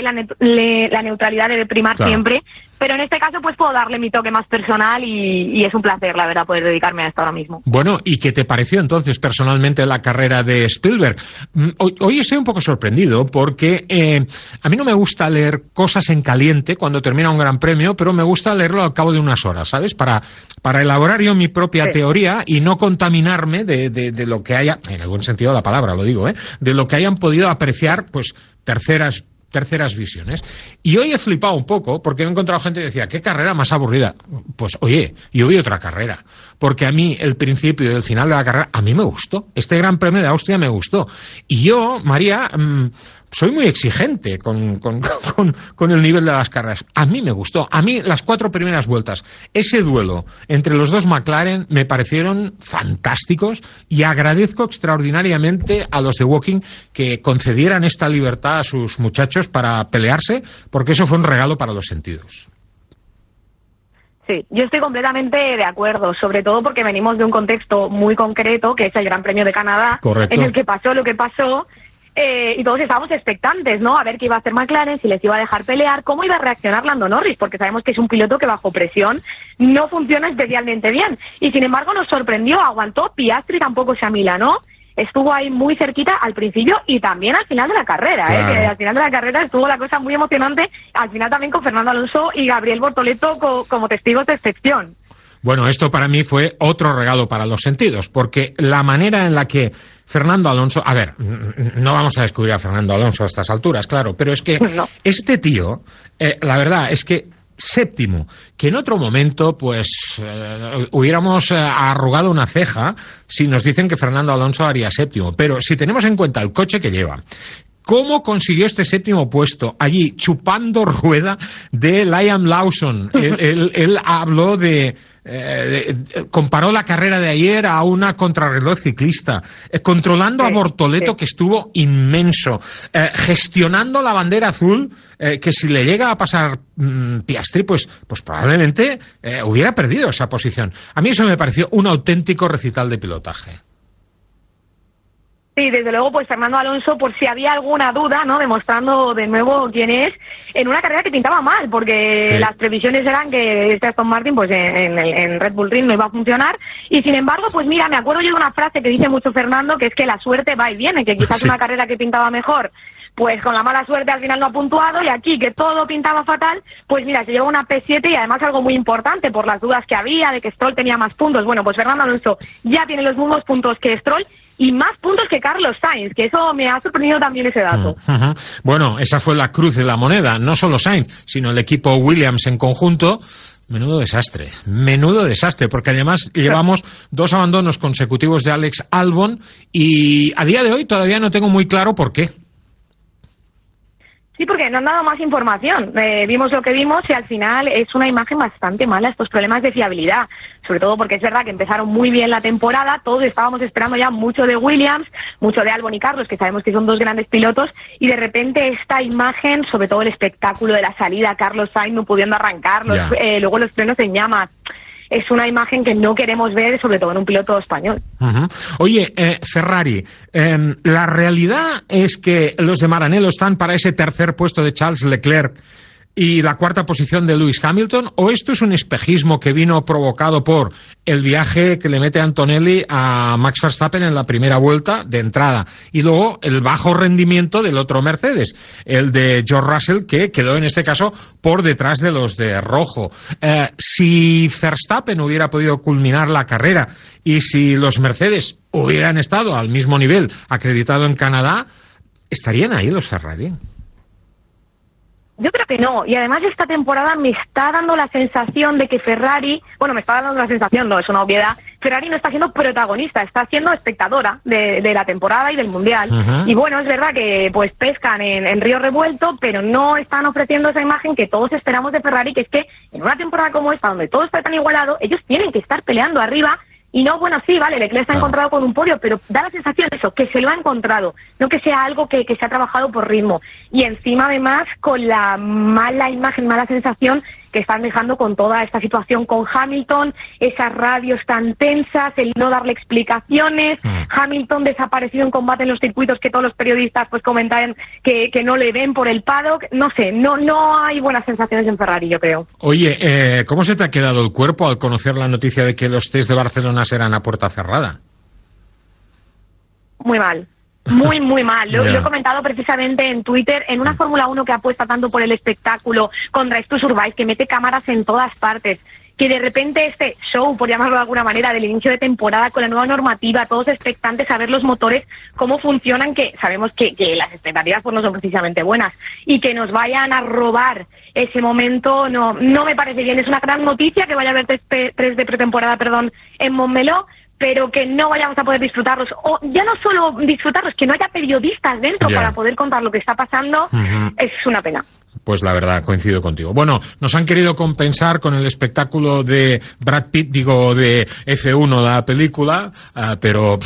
y la neutralidad debe primar siempre. Pero en este caso pues puedo darle mi toque más personal y es un placer, la verdad, poder dedicarme a esto ahora mismo. Bueno, ¿y qué te pareció entonces personalmente la carrera de Spielberg? Hoy estoy un poco sorprendido porque a mí no me gusta leer cosas en caliente cuando termina un gran premio, pero me gusta leerlo al cabo de unas horas, ¿sabes? Para elaborar yo mi propia teoría y no contaminarme de lo que haya, en el buen sentido de la palabra lo digo, de lo que hayan podido apreciar pues terceras visiones. Y hoy he flipado un poco porque he encontrado gente que decía, ¿qué carrera más aburrida? Pues oye, yo vi otra carrera, porque a mí el principio y el final de la carrera a mí me gustó. Este Gran Premio de Austria me gustó. Y yo, María, soy muy exigente con el nivel de las carreras. A mí me gustó. A mí las 4 primeras vueltas, ese duelo entre los dos McLaren me parecieron fantásticos y agradezco extraordinariamente a los de Woking que concedieran esta libertad a sus muchachos para pelearse, porque eso fue un regalo para los sentidos. Sí, yo estoy completamente de acuerdo, sobre todo porque venimos de un contexto muy concreto, que es el Gran Premio de Canadá, en el que pasó lo que pasó. Y todos estábamos expectantes, ¿no? A ver qué iba a hacer McLaren, si les iba a dejar pelear, cómo iba a reaccionar Lando Norris, porque sabemos que es un piloto que bajo presión no funciona especialmente bien. Y sin embargo nos sorprendió, aguantó, Piastri tampoco se amilanó, estuvo ahí muy cerquita al principio y también al final de la carrera, que al final de la carrera estuvo la cosa muy emocionante, al final también con Fernando Alonso y Gabriel Bortoleto como testigos de excepción. Bueno, esto para mí fue otro regalo para los sentidos, porque la manera en la que Fernando Alonso... A ver, no vamos a descubrir a Fernando Alonso a estas alturas, claro, pero es que este tío, la verdad es que séptimo, que en otro momento pues hubiéramos arrugado una ceja si nos dicen que Fernando Alonso haría séptimo, pero si tenemos en cuenta el coche que lleva, ¿cómo consiguió este séptimo puesto allí chupando rueda de Liam Lawson? Él habló comparó la carrera de ayer a una contrarreloj ciclista, controlando a Bortoleto, que estuvo inmenso, gestionando la bandera azul, que si le llega a pasar Piastri, pues probablemente hubiera perdido esa posición. A mí eso me pareció un auténtico recital de pilotaje. Sí, desde luego, pues Fernando Alonso, por si había alguna duda, ¿no? Demostrando de nuevo quién es, en una carrera que pintaba mal, porque las previsiones eran que este Aston Martin, pues en Red Bull Ring no iba a funcionar, y sin embargo, pues mira, me acuerdo yo de una frase que dice mucho Fernando, que es que la suerte va y viene, que quizás una carrera que pintaba mejor, pues con la mala suerte al final no ha puntuado, y aquí que todo pintaba fatal, pues mira, se lleva una P7 y además algo muy importante por las dudas que había de que Stroll tenía más puntos. Bueno, pues Fernando Alonso ya tiene los mismos puntos que Stroll y más puntos que Carlos Sainz, que eso me ha sorprendido también ese dato. Bueno, esa fue la cruz de la moneda, no solo Sainz, sino el equipo Williams en conjunto. Menudo desastre, porque además llevamos 2 abandonos consecutivos de Alex Albon y a día de hoy todavía no tengo muy claro por qué. Sí, porque no han dado más información. Vimos lo que vimos y al final es una imagen bastante mala, estos problemas de fiabilidad. Sobre todo porque es verdad que empezaron muy bien la temporada, todos estábamos esperando ya mucho de Williams, mucho de Albon y Carlos, que sabemos que son 2 grandes pilotos, y de repente esta imagen, sobre todo el espectáculo de la salida, Carlos Sainz no pudiendo arrancar, luego los frenos en llamas. Es una imagen que no queremos ver, sobre todo en un piloto español. Oye, Ferrari, la realidad es que los de Maranello están para ese tercer puesto de Charles Leclerc y la 4ª posición de Lewis Hamilton, ¿o esto es un espejismo que vino provocado por el viaje que le mete Antonelli a Max Verstappen en la primera vuelta de entrada y luego el bajo rendimiento del otro Mercedes, el de George Russell, que quedó en este caso por detrás de los de rojo? Si Verstappen hubiera podido culminar la carrera y si los Mercedes hubieran estado al mismo nivel acreditado en Canadá, ¿estarían ahí los Ferrari? Yo creo que no, y además esta temporada me está dando la sensación de que Ferrari, me está dando la sensación, no, es una obviedad, Ferrari no está siendo protagonista, está siendo espectadora de la temporada y del Mundial. Y bueno, es verdad que pues pescan en río revuelto, pero no están ofreciendo esa imagen que todos esperamos de Ferrari, que es que en una temporada como esta, donde todo está tan igualado, ellos tienen que estar peleando arriba. Y no, sí, vale, Leclerc se ha encontrado con un podio, pero da la sensación de eso, que se lo ha encontrado, no que sea algo que se ha trabajado por ritmo. Y encima, además, con la mala imagen, mala sensación que están dejando con toda esta situación con Hamilton, esas radios tan tensas, el no darle explicaciones, Hamilton desaparecido en combate en los circuitos que todos los periodistas pues comentan que no le ven por el paddock. No sé, no hay buenas sensaciones en Ferrari, yo creo. Oye, ¿cómo se te ha quedado el cuerpo al conocer la noticia de que los test de Barcelona serán a puerta cerrada? Muy mal. Muy, muy mal. Lo he comentado precisamente en Twitter, en una Fórmula 1 que apuesta tanto por el espectáculo, con Drive to Survive, que mete cámaras en todas partes, que de repente este show, por llamarlo de alguna manera, del inicio de temporada con la nueva normativa, todos expectantes a ver los motores, cómo funcionan, que sabemos que las expectativas pues no son precisamente buenas, y que nos vayan a robar ese momento, no me parece bien. Es una gran noticia que vaya a haber test de pretemporada, en Montmeló, pero que no vayamos a poder disfrutarlos, o ya no solo disfrutarlos, que no haya periodistas dentro para poder contar lo que está pasando, es una pena. Pues la verdad, coincido contigo. Bueno, nos han querido compensar con el espectáculo de Brad Pitt, de F1, la película, pero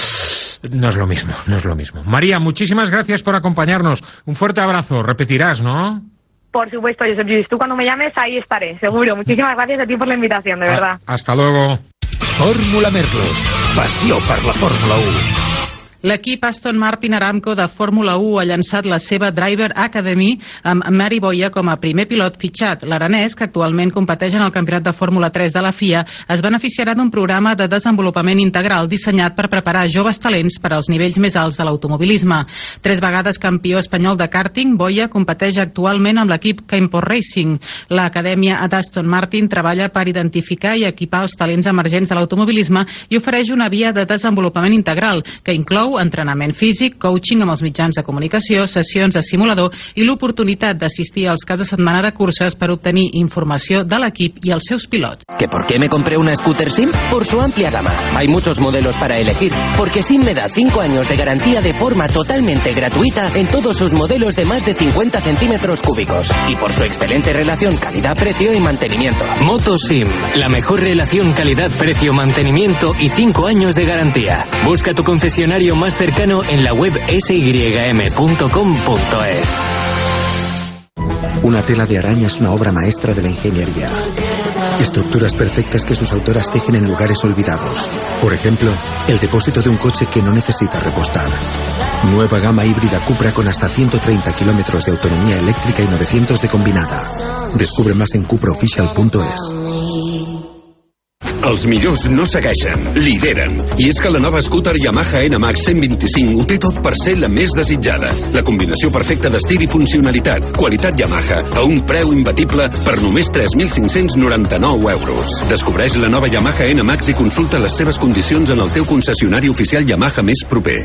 no es lo mismo. María, muchísimas gracias por acompañarnos. Un fuerte abrazo. Repetirás, ¿no? Por supuesto, Josep Lluís. Tú cuando me llames, ahí estaré, seguro. Muchísimas gracias a ti por la invitación, de verdad. Hasta luego. Fórmula Merlos. Passió per la Fórmula 1. L'equip Aston Martin Aramco de Fórmula 1 ha llançat la seva Driver Academy amb Mari Boya com a primer pilot fitxat. L'aranès, que actualment competeix en el Campionat de Fórmula 3 de la FIA, es beneficiarà d'un programa de desenvolupament integral dissenyat per preparar joves talents per als nivells més alts de l'automobilisme. 3 vegades campió espanyol de karting, Boya competeix actualment amb l'equip Campos Racing. L'acadèmia d'Aston Martin treballa per identificar i equipar els talents emergents de l'automobilisme i ofereix una via de desenvolupament integral que inclou entrenament físic, coaching amb els mitjans de comunicació, sessions de simulador i l'oportunitat d'assistir als caps de setmana de curses per obtenir informació de l'equip y els seus pilots. ¿Que por qué me compré una scooter SIM? Por su amplia gama. Hay muchos modelos para elegir, porque SIM me da 5 años de garantía de forma totalmente gratuita en todos sus modelos de más de 50 centímetros cúbicos. Y por su excelente relación calidad-precio y mantenimiento. Motosim, la mejor relación calidad-precio, mantenimiento y 5 años de garantía. Busca tu concesionario más cercano en la web sym.com.es. Una tela de araña es una obra maestra de la ingeniería. Estructuras perfectas que sus autoras tejen en lugares olvidados. Por ejemplo, el depósito de un coche que no necesita repostar. Nueva gama híbrida Cupra con hasta 130 kilómetros de autonomía eléctrica y 900 de combinada. Descubre más en cupraofficial.es. Els millors no segueixen, lideren. I és que la nova scooter Yamaha NMAX 125 ho té tot per ser la més desitjada. La combinació perfecta d'estil i funcionalitat. Qualitat Yamaha a un preu imbatible per només 3.599 euros. Descobreix la nova Yamaha NMAX i consulta les seves condicions en el teu concessionari oficial Yamaha més proper.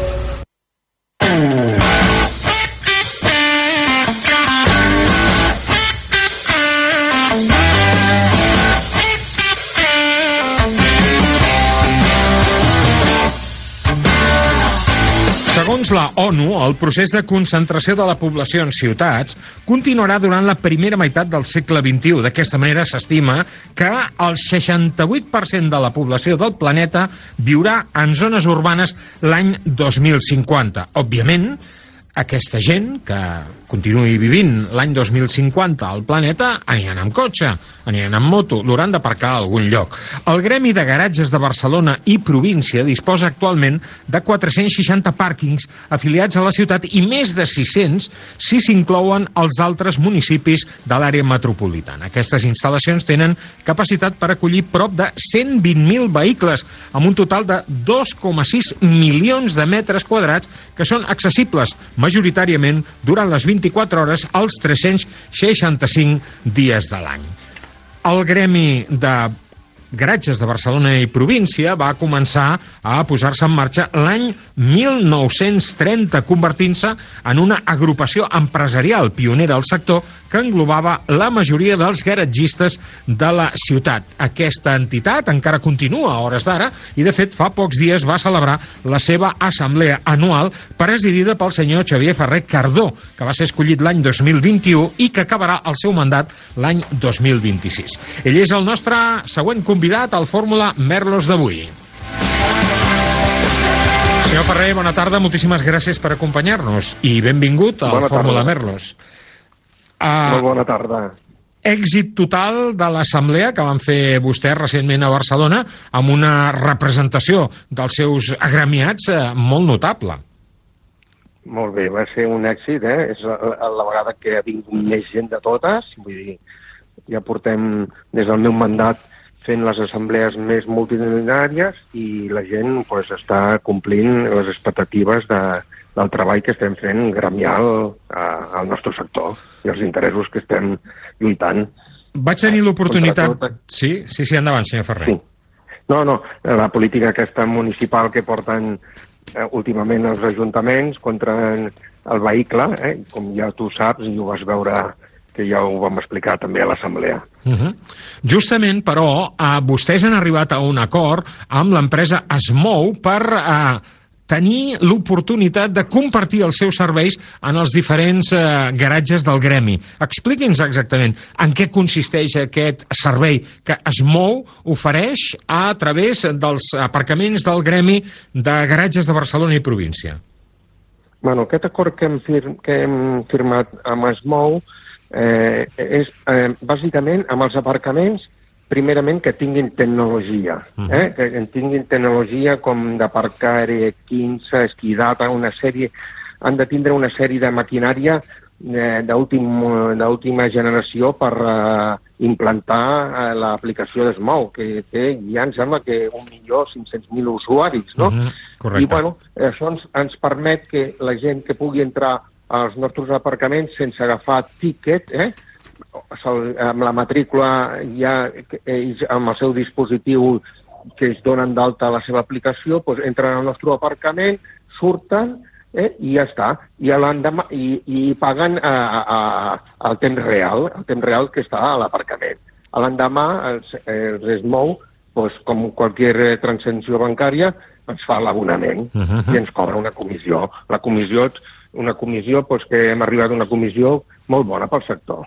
Segons la ONU, el procés de concentració de la població en ciutats continuarà durant la primera meitat del segle XXI. D'aquesta manera s'estima que el 68% de la població del planeta viurà en zones urbanes l'any 2050. Òbviament, aquesta gent que continuï vivint l'any 2050 al planeta aniran amb cotxe, aniran amb moto, l'hauran d'aparcar a algun lloc. El Gremi de Garatges de Barcelona i província disposa actualment de 460 pàrquings afiliats a la ciutat i més de 600 si s'inclouen els altres municipis de l'àrea metropolitana. Aquestes instal·lacions tenen capacitat per acollir prop de 120.000 vehicles, amb un total de 2,6 milions de metres quadrats que són accessibles majoritàriament durant les 24 hores als 365 dies de l'any. El Gremi de Garatges de Barcelona i província va començar a posar-se en marxa l'any 1930, convertint-se en una agrupació empresarial pionera al sector que englobava la majoria dels garatgistes de la ciutat. Aquesta entitat encara continua a hores d'ara i, de fet, fa pocs dies va celebrar la seva assemblea anual presidida pel senyor Xavier Ferrer Cardó, que va ser escollit l'any 2021 i que acabarà el seu mandat l'any 2026. Ell és el nostre següent convidat al Fórmula Merlos d'avui. Senyor Ferrer, bona tarda, moltíssimes gràcies per acompanyar-nos i benvingut al Fórmula Merlos. Molt bona tarda. Èxit total de l'assemblea que van fer vostès recentment a Barcelona amb una representació dels seus agremiats molt notable. Molt bé, va ser un èxit, És la vegada que ha vingut més gent de totes, vull dir, ja portem des del meu mandat fent les assemblees més multitudinàries i la gent està complint les expectatives del treball que estem fent gremial al nostre sector i els interessos que estem lluitant. Vaig tenir l'oportunitat... Sí, endavant, senyor Ferrer. Sí. No, la política aquesta municipal que porten últimament els ajuntaments contra el vehicle, com ja tu saps i ho vas veure, que ja ho vam explicar també a l'assemblea. Justament, però, vostès han arribat a un acord amb l'empresa Smou per tenir l'oportunitat de compartir els seus serveis en els diferents garatges del gremi. Expliqui'ns exactament en què consisteix aquest servei que Smou ofereix a través dels aparcaments del gremi de garatges de Barcelona i província. Bueno, aquest acord que hem firmat amb Smou és bàsicament amb els aparcaments primerament que tinguin tecnologia, que tinguin tecnologia com d'aparcar 15, esquidata, han de tindre una sèrie de maquinària d'última generació per implantar l'aplicació d'Smou, que té ja em sembla que 1.500.000 usuaris, no? Correcte. I bueno, això ens permet que la gent que pugui entrar als nostres aparcaments sense agafar tíquet, amb la matrícula ja ells amb el seu dispositiu que ells donen d'alta a la seva aplicació, doncs entren al nostre aparcament, surten i ja està. I paguen al temps real que està a l'aparcament. A l'endemà, el Smou, com qualsevol transacció bancària, ens fa l'abonament i ens cobra una comissió. La comissió, que hem arribat a una comissió molt bona pel sector.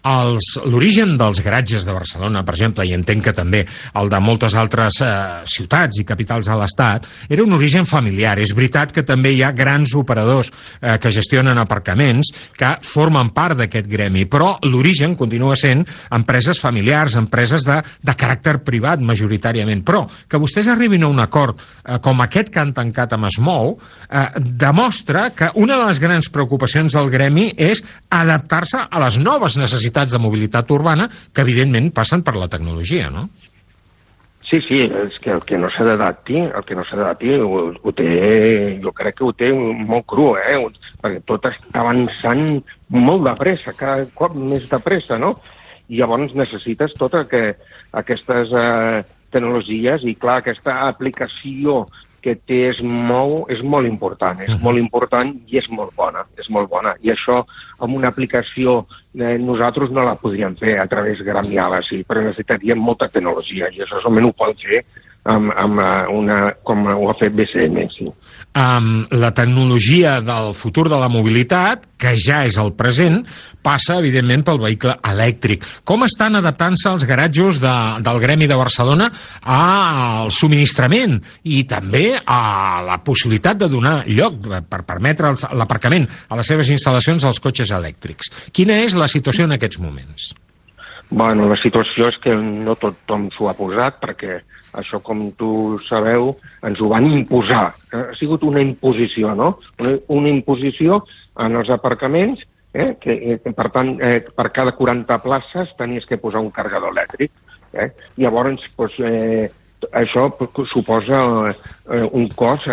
L'origen dels garatges de Barcelona, per exemple, i entenc que també el de moltes altres ciutats i capitals de l'Estat, era un origen familiar. És veritat que també hi ha grans operadors que gestionen aparcaments que formen part d'aquest gremi, però l'origen continua sent empreses familiars, empreses de caràcter privat majoritàriament. Però que vostès arribin a un acord com aquest que han tancat amb Smou demostra que una de les grans preocupacions del gremi és adaptar-se a les noves necessitats de mobilitat urbana que evidentment passen per la tecnologia, no? Sí, és que el que no s'ha d'adaptar, ho té, jo crec que ho té molt cru, perquè tot està avançant molt de pressa, cada cop més de pressa, no? I llavors necessites totes aquestes tecnologies i, clar, aquesta aplicació que té és molt important, molt important i és molt bona. I això, amb una aplicació, nosaltres no la podríem fer a través gremial, sí, però necessitaríem molta tecnologia i això solament ho pot fer com ho ha fet BCM, sí. La tecnologia del futur de la mobilitat, que ja és el present, passa, evidentment, pel vehicle elèctric. Com estan adaptant-se els garatjos del Gremi de Barcelona al subministrament i també a la possibilitat de donar lloc per permetre l'aparcament a les seves instal·lacions als cotxes elèctrics? Quina és la situació en aquests moments? Bueno, la situació és que no tothom s'ho ha posat, perquè això, com tu sabeu, ens ho van imposar. Ha sigut una imposició, no? Una imposició en els aparcaments, que per tant, per cada 40 places tenies que posar un carregador elèctric. Llavors, això suposa un cost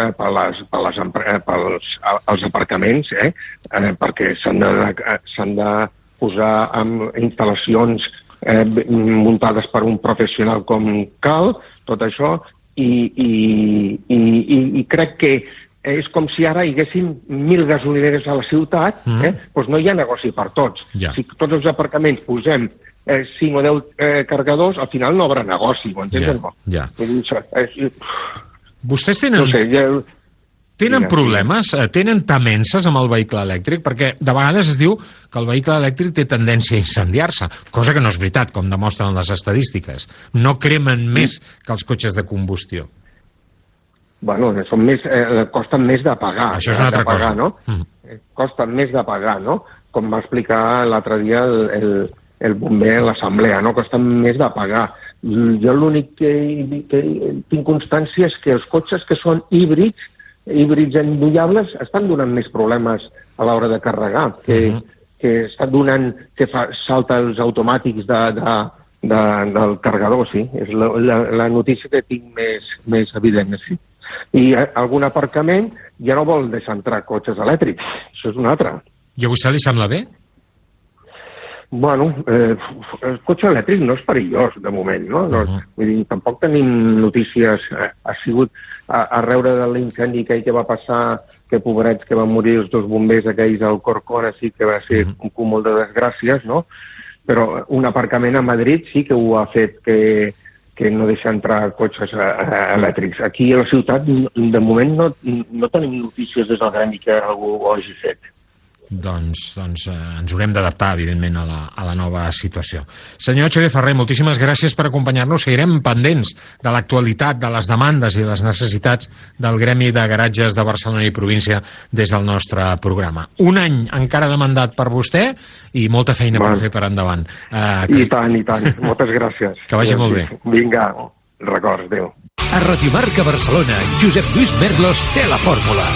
pels aparcaments, perquè s'han de posar amb instal·lacions muntades per un professional com cal, tot això, i crec que és com si ara hi haguessin 1.000 gasolineres a la ciutat, doncs no hi ha negoci per tots. Si tots els aparcaments posem 5 o 10 carregadors, al final no haurà negoci, ho entens? Vostès tenen problemes, tenen temences amb el vehicle elèctric? Perquè de vegades es diu que el vehicle elèctric té tendència a incendiar-se, cosa que no és veritat, com demostren les estadístiques. No cremen més que els cotxes de combustió. Bueno, costen més de pagar. Això és una altra cosa. No? Costen més de pagar, no? Com va explicar l'altre dia el bomber a l'assemblea, no? Costen més de pagar. Jo l'únic que tinc constància és que els cotxes que són híbrids endollables estan donant més problemes a l'hora de carregar, que estan donant que salta els automàtics del carregador, sí. És la notícia que tinc més evident, sí. I algun aparcament ja no vol deixar entrar cotxes elèctrics. Això és una altra. I a vostè li sembla bé? Bueno, el cotxe elèctric no és perillós, de moment, no? Vull dir, tampoc tenim notícies. Ha sigut arreure de l'incendi aquell que va passar, que pobrets que van morir els 2 bombers aquells al Corcona, sí que va ser un cúmul de desgràcies, no? Però un aparcament a Madrid sí que ho ha fet que no deixa entrar cotxes elèctrics. Aquí a la ciutat, de moment, no tenim notícies des del gremi que algú ho hagi fet. Doncs ens haurem d'adaptar, evidentment, a la nova situació. Senyor Xavier Ferrer, moltíssimes gràcies per acompanyar-nos. Seguirem pendents de l'actualitat, de les demandes i les necessitats del Gremi de Garatges de Barcelona i província des del nostre programa. Un any encara de mandat per vostè i molta feina per fer per endavant. I tant. Moltes gràcies. Que vagi molt bé. Vinga, records, adéu. A Radio Marca Barcelona, Josep Lluís Merlos té la fórmula.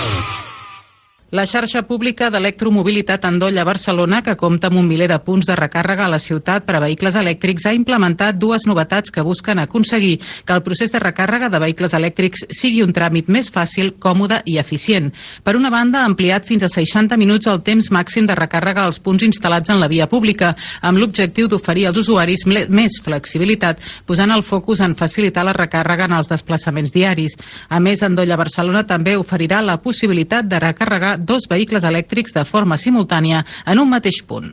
La xarxa pública d'electromobilitat Andolla Barcelona, que compta amb un miler de punts de recàrrega a la ciutat per a vehicles elèctrics, ha implementat 2 novetats que busquen aconseguir que el procés de recàrrega de vehicles elèctrics sigui un tràmit més fàcil, còmode i eficient. Per una banda, ha ampliat fins a 60 minuts el temps màxim de recàrrega als punts instal·lats en la via pública, amb l'objectiu d'oferir als usuaris més flexibilitat, posant el focus en facilitar la recàrrega en els desplaçaments diaris. A més, Andolla Barcelona també oferirà la possibilitat de recàrregar 2 vehicles elèctrics de forma simultània en un mateix punt.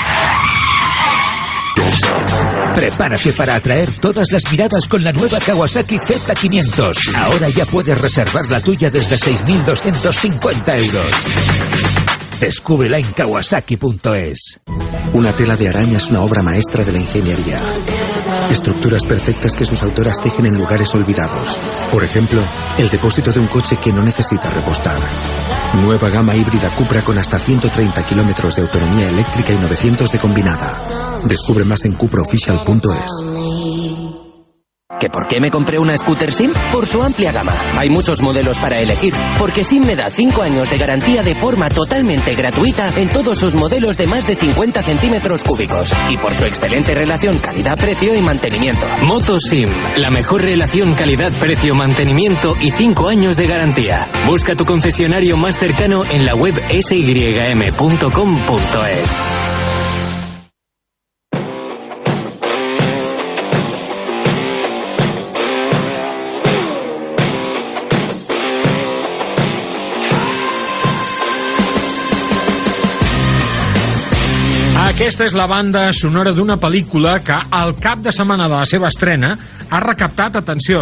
Prepárate para atraer todas las miradas con la nueva Kawasaki Z500. Ahora ya puedes reservar la tuya desde 6.250 euros. Descúbrela en kawasaki.es. Una tela de araña es una obra maestra de la ingeniería. Estructuras perfectas que sus autoras tejen en lugares olvidados. Por ejemplo, el depósito de un coche que no necesita repostar. Nueva gama híbrida Cupra con hasta 130 kilómetros de autonomía eléctrica y 900 de combinada. Descubre más en cupraofficial.es. ¿Que por qué me compré una scooter SIM? Por su amplia gama. Hay muchos modelos para elegir, porque SIM me da 5 años de garantía de forma totalmente gratuita en todos sus modelos de más de 50 centímetros cúbicos. Y por su excelente relación calidad-precio y mantenimiento. MotoSim, la mejor relación calidad-precio-mantenimiento y 5 años de garantía. Busca tu concesionario más cercano en la web sym.com.es. Aquesta és la banda sonora d'una pel·lícula que al cap de setmana de la seva estrena ha recaptat, atenció,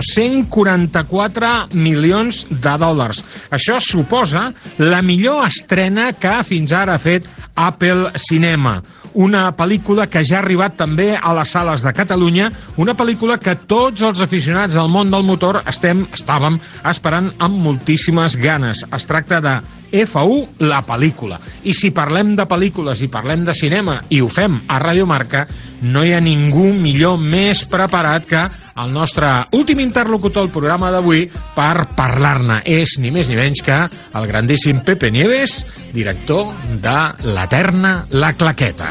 144 milions de dòlars. Això suposa la millor estrena que fins ara ha fet Apple Cinema. Una pel·lícula que ja ha arribat també a les sales de Catalunya, una pel·lícula que tots els aficionats del món del motor estàvem esperant amb moltíssimes ganes. Es tracta de F1, la pel·lícula. I si parlem de pel·lícules i parlem de cinema i ho fem a Radio Marca, no hi ha ningú millor més preparat que el nostre últim interlocutor al programa d'avui per parlar-ne. És ni més ni menys que el grandíssim Pepe Nieves, director de l'Eterna La Claqueta.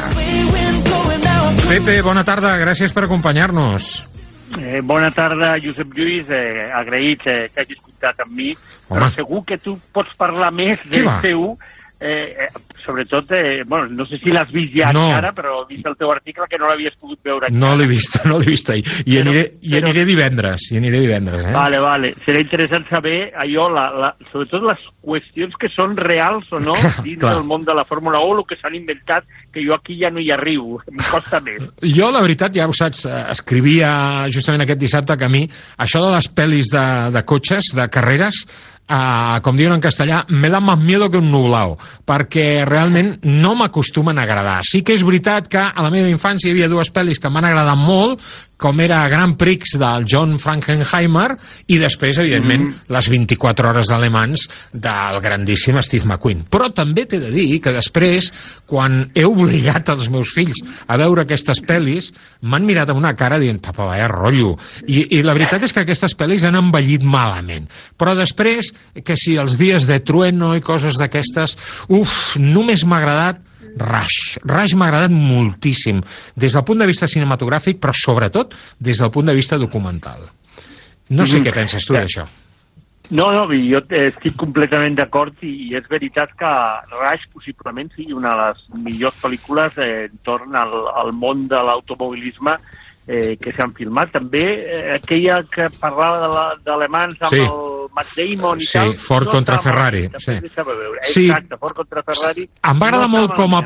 Pepe, bona tarda, gràcies per acompanyar-nos. Bona tarda, Josep Lluís, agraït que hagis comptat amb mi, però segur que tu pots parlar més del teu, sobretot, bueno, no sé si l'has vist ja encara, però he vist el teu article que no l'havies pogut veure encara. No l'he vist ahir. I aniré divendres, Vale. Serà interessant saber allò, sobretot les qüestions que són reals o no dins del món de la Fórmula 1, el que s'han inventat, que jo aquí ja no hi arribo, em costa més. Jo, la veritat, ja ho saps, escrivia justament aquest dissabte que a mi, això de les pel·lis de cotxes, de carreres, com diuen en castellà, me da más miedo que un nublao, perquè realment no m'acostumen a agradar. Sí que és veritat que a la meva infància hi havia dues pel·lis que m'han agradat molt, com era Grand Prix del John Frankenheimer i després, evidentment, les 24 hores d'alemans del grandíssim Steve McQueen. Però també t'he de dir que després, quan he obligat els meus fills a veure aquestes pel·lis, m'han mirat amb una cara dient, papa, vaya rotllo. I la veritat és que aquestes pel·lis han envellit malament. Però després, que si els dies de trueno i coses d'aquestes, només m'ha agradat Rush. Rush m'ha agradat moltíssim, des del punt de vista cinematogràfic, però sobretot des del punt de vista documental. No sé què penses tu d'això. No, jo estic completament d'acord i és veritat que Rush possiblement sigui una de les millors pel·lícules entorn al món de l'automobilisme que s'han filmat. També aquella que parlava d'alemans amb el Matt Damon i tal. Sí, Ford contra Ferrari. Exacte, Ford contra Ferrari. Em va agradar molt com a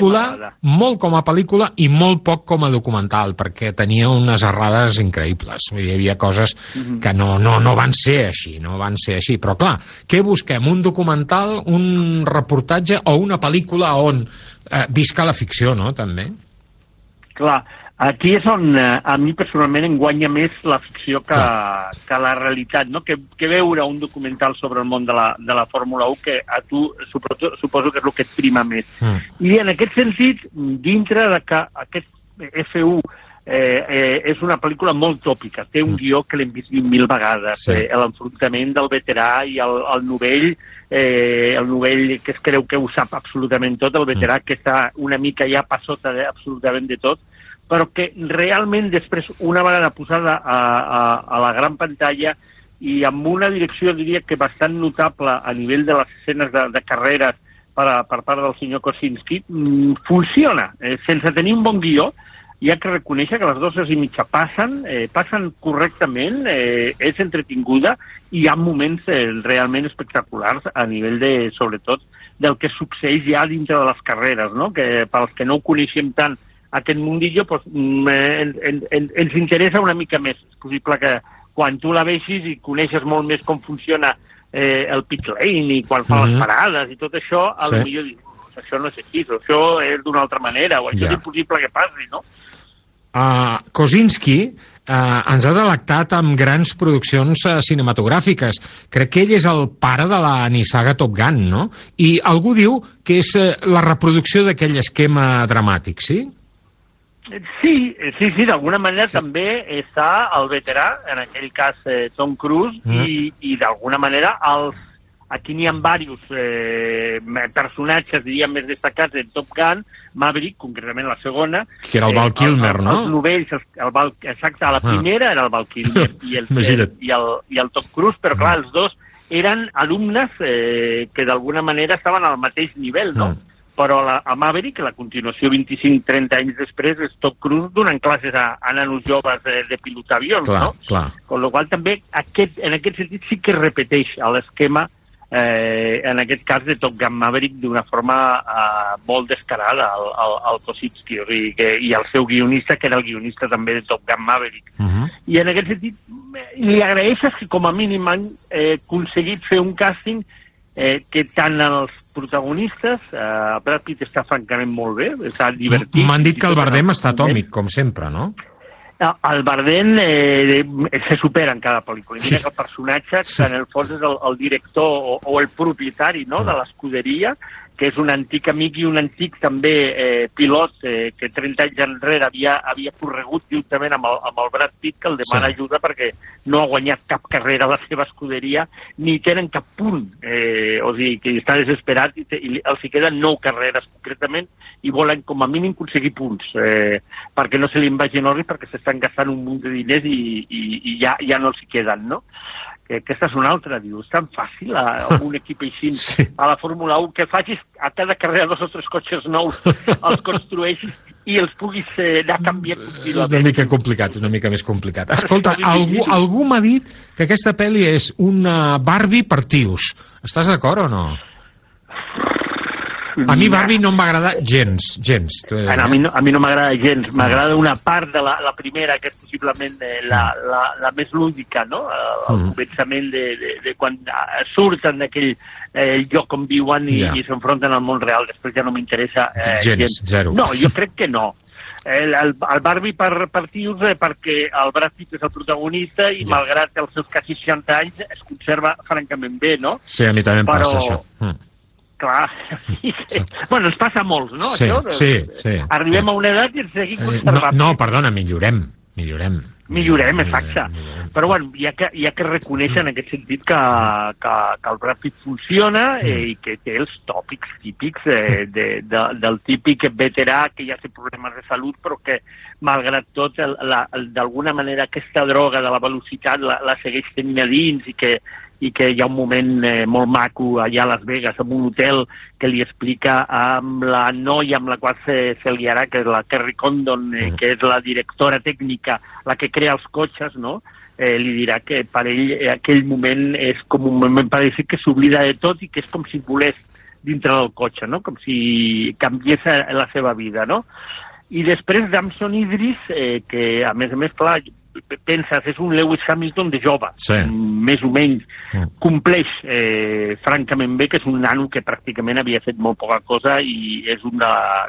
pel·lícula i molt poc com a documental, perquè tenia unes errades increïbles. Hi havia coses que no van ser així. Però clar, què busquem? Un documental, un reportatge o una pel·lícula on visca la ficció, no? També. Clar, aquí és on a mi personalment em guanya més la ficció que la realitat, no? Que veure un documental sobre el món de la Fórmula 1, que a tu suposo que és el que et prima més. I en aquest sentit, dintre de que aquest F1 és una pel·lícula molt tòpica, té un guió que l'hem vist 20.000 vegades, l'enfrontament del veterà i el novell, que es creu que ho sap absolutament tot, el veterà que està una mica ja per sota absolutament de tot, però que realment després, una vegada posada a la gran pantalla i amb una direcció, diria que bastant notable a nivell de les escenes de carreres per part del senyor Kosinski, funciona. Sense tenir un bon guió, hi ha que reconèixer que les 2 hores i mitja passen correctament, és entretinguda i hi ha moments realment espectaculars a nivell sobretot, del que succeeix ja dintre de les carreres, no? Que pels que no ho coneixem tant aquest mundillo, ens interessa una mica més. És possible que quan tu la vegis i coneixes molt més com funciona el pit lane i quan fa les parades i tot això, potser dius, això no és així, això és d'una altra manera, o això és impossible que passi, no? Kosinski ens ha delectat amb grans produccions cinematogràfiques. Crec que ell és el pare de la nissaga Top Gun, no? I algú diu que és la reproducció d'aquell esquema dramàtic, sí? Sí, d'alguna manera també està el veterà, en aquell cas Tom Cruise, i d'alguna manera aquí n'hi ha diversos personatges, diríem, més destacats de Top Gun, Maverick, concretament la segona. Que era el Val Kilmer, no? Els novells, exacte, la primera era el Val Kilmer i el Tom Cruise, però clar, els dos eren alumnes que d'alguna manera estaven al mateix nivell, no? Però a Maverick, la continuació 25-30 anys després, és Tom Cruise donant classes a nanos joves de pilotar avions, no? Con lo qual també, en aquest sentit, sí que es repeteix l'esquema, en aquest cas, de Top Gun Maverick d'una forma molt descarada, al Kosinski, i el seu guionista, que era el guionista també de Top Gun Maverick. I en aquest sentit, li agraeixes que com a mínim han aconseguit fer un càsting que tant els protagonistes, Brad Pitt està francament molt bé, està divertit. M'han dit que el Bardem està atòmic, com sempre, no? El Bardem se supera en cada pel·lícula. Mira que el personatge, que en el fons és el director o el propietari de l'escuderia, que és un antic amic i un antic també pilot que 30 anys enrere havia corregut juntament amb el Brad Pitt, que el demana ajuda perquè no ha guanyat cap carrera a la seva escuderia ni tenen cap punt, o sigui que està desesperat i els hi queden 9 carreres concretament i volen com a mínim aconseguir punts perquè no se li vagi Norris, perquè s'estan gastant un munt de diners i ja no els hi queden, no? Que aquesta és una altra, diu, és tan fàcil un equip així a la Fórmula 1 que facis a cada carrera 2 o 3 cotxes nous, els construeixis i els puguis anar canviant. És una mica complicat, és una mica més complicat. Escolta, algú m'ha dit que aquesta pel·li és una Barbie per tios. Estàs d'acord o no? A mi Barbie no em va agradar gens. A mi no m'agrada gens. M'agrada una part de la primera, que és possiblement la més lúdica, no? El començament de quan surten d'aquell lloc on viuen i s'enfronten al món real. Després ja no m'interessa gens. Zero. No, jo crec que no. El Barbie per tios perquè el Brad Pitt és el protagonista i malgrat els seus quasi 60 anys es conserva francament bé, no? Sí, a mi també em passa això. Clar, bueno, ens passa a molts, no? Sí. Arribem a una edat i ens seguim conservant. No, perdona, millorem, exacte. Però bueno, hi ha que reconèixer en aquest sentit que el Brad Pitt funciona i que té els tòpics típics del típic veterà que ja té problemes de salut, però que malgrat tot d'alguna manera aquesta droga de la velocitat la segueix tenint a dins i que hi ha un moment molt maco allà a Las Vegas, en un hotel, que li explica amb la noia amb la qual se liarà, que és la Kerry Condon, que és la directora tècnica, la que crea els cotxes, no? Li dirà que per ell aquell moment és com un moment parece que s'oblida de tot i que és com si volés dintre del cotxe, no? Com si canviés la seva vida, no? I després Damson Idris, que a més, clar, penses, és un Lewis Hamilton de jove, més o menys, compleix francament bé, que és un nano que pràcticament havia fet molt poca cosa i és un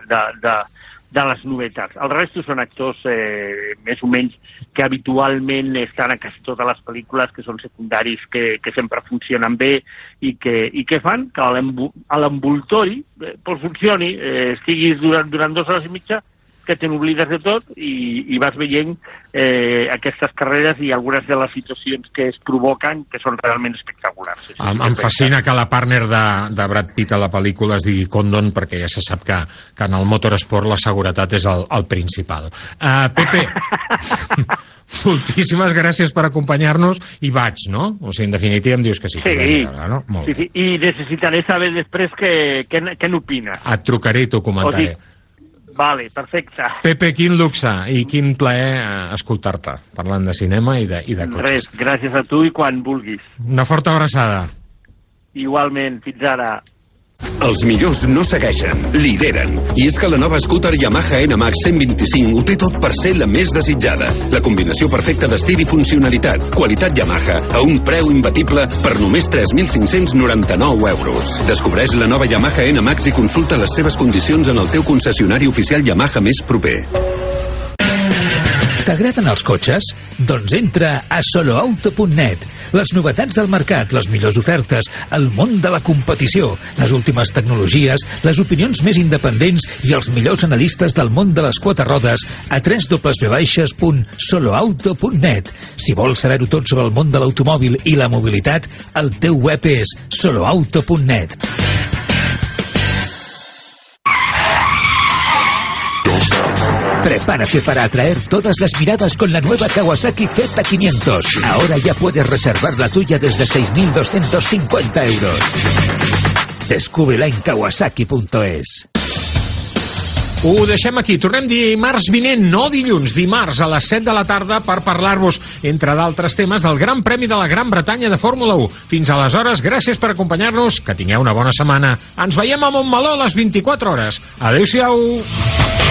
de les novetats. El resto són actors més o menys que habitualment estan a quasi totes les pel·lícules, que són secundaris, que sempre funcionen bé i que fan que l'envoltori funcioni, estiguis durant 2 hores i mitja, que te n'oblides de tot i vas veient aquestes carreres i algunes de les situacions que es provoquen que són realment espectaculars. Em fascina que la partner de Brad Pitt a la pel·lícula es digui Condon, perquè ja se sap que en el motorsport la seguretat és el principal. Pepe, moltíssimes gràcies per acompanyar-nos i vaig, no? O sigui, en definitiva em dius que sí. Sí, i necessitaré saber després què n'opines. Et trucaré i t'ho comentaré. Vale, perfecte. Pepe, quin luxe i quin plaer escoltar-te parlant de cinema i de cotxes. Res, gràcies a tu i quan vulguis. Una forta abraçada. Igualment, fins ara. Els millors no segueixen, lideren. I és que la nova scooter Yamaha NMAX 125 ho té tot per ser la més desitjada. La combinació perfecta d'estil i funcionalitat. Qualitat Yamaha a un preu imbatible per només 3.599 euros. Descobreix la nova Yamaha NMAX i consulta les seves condicions en el teu concessionari oficial Yamaha més proper. T'agraden els cotxes? Doncs entra a soloauto.net. Les novetats del mercat, les millors ofertes, el món de la competició, les últimes tecnologies, les opinions més independents i els millors analistes del món de les quatre rodes a www.soloauto.net. Si vols saber-ho tot sobre el món de l'automòbil i la mobilitat, el teu web és soloauto.net. Prepárate para atraer todas las miradas con la nueva Kawasaki Z500. Ahora ya puedes reservar la tuya desde 6.250 euros. Descúbrela en kawasaki.es. Ho deixem aquí. Tornem dimarts vinent, no dilluns, dimarts a les 7 de la tarda per parlar-vos, entre d'altres temes, del Gran Premi de la Gran Bretanya de Fórmula 1. Fins aleshores, gràcies per acompanyar-nos, que tingueu una bona setmana. Ens veiem a Montmeló a les 24 hores. Adéu-siau.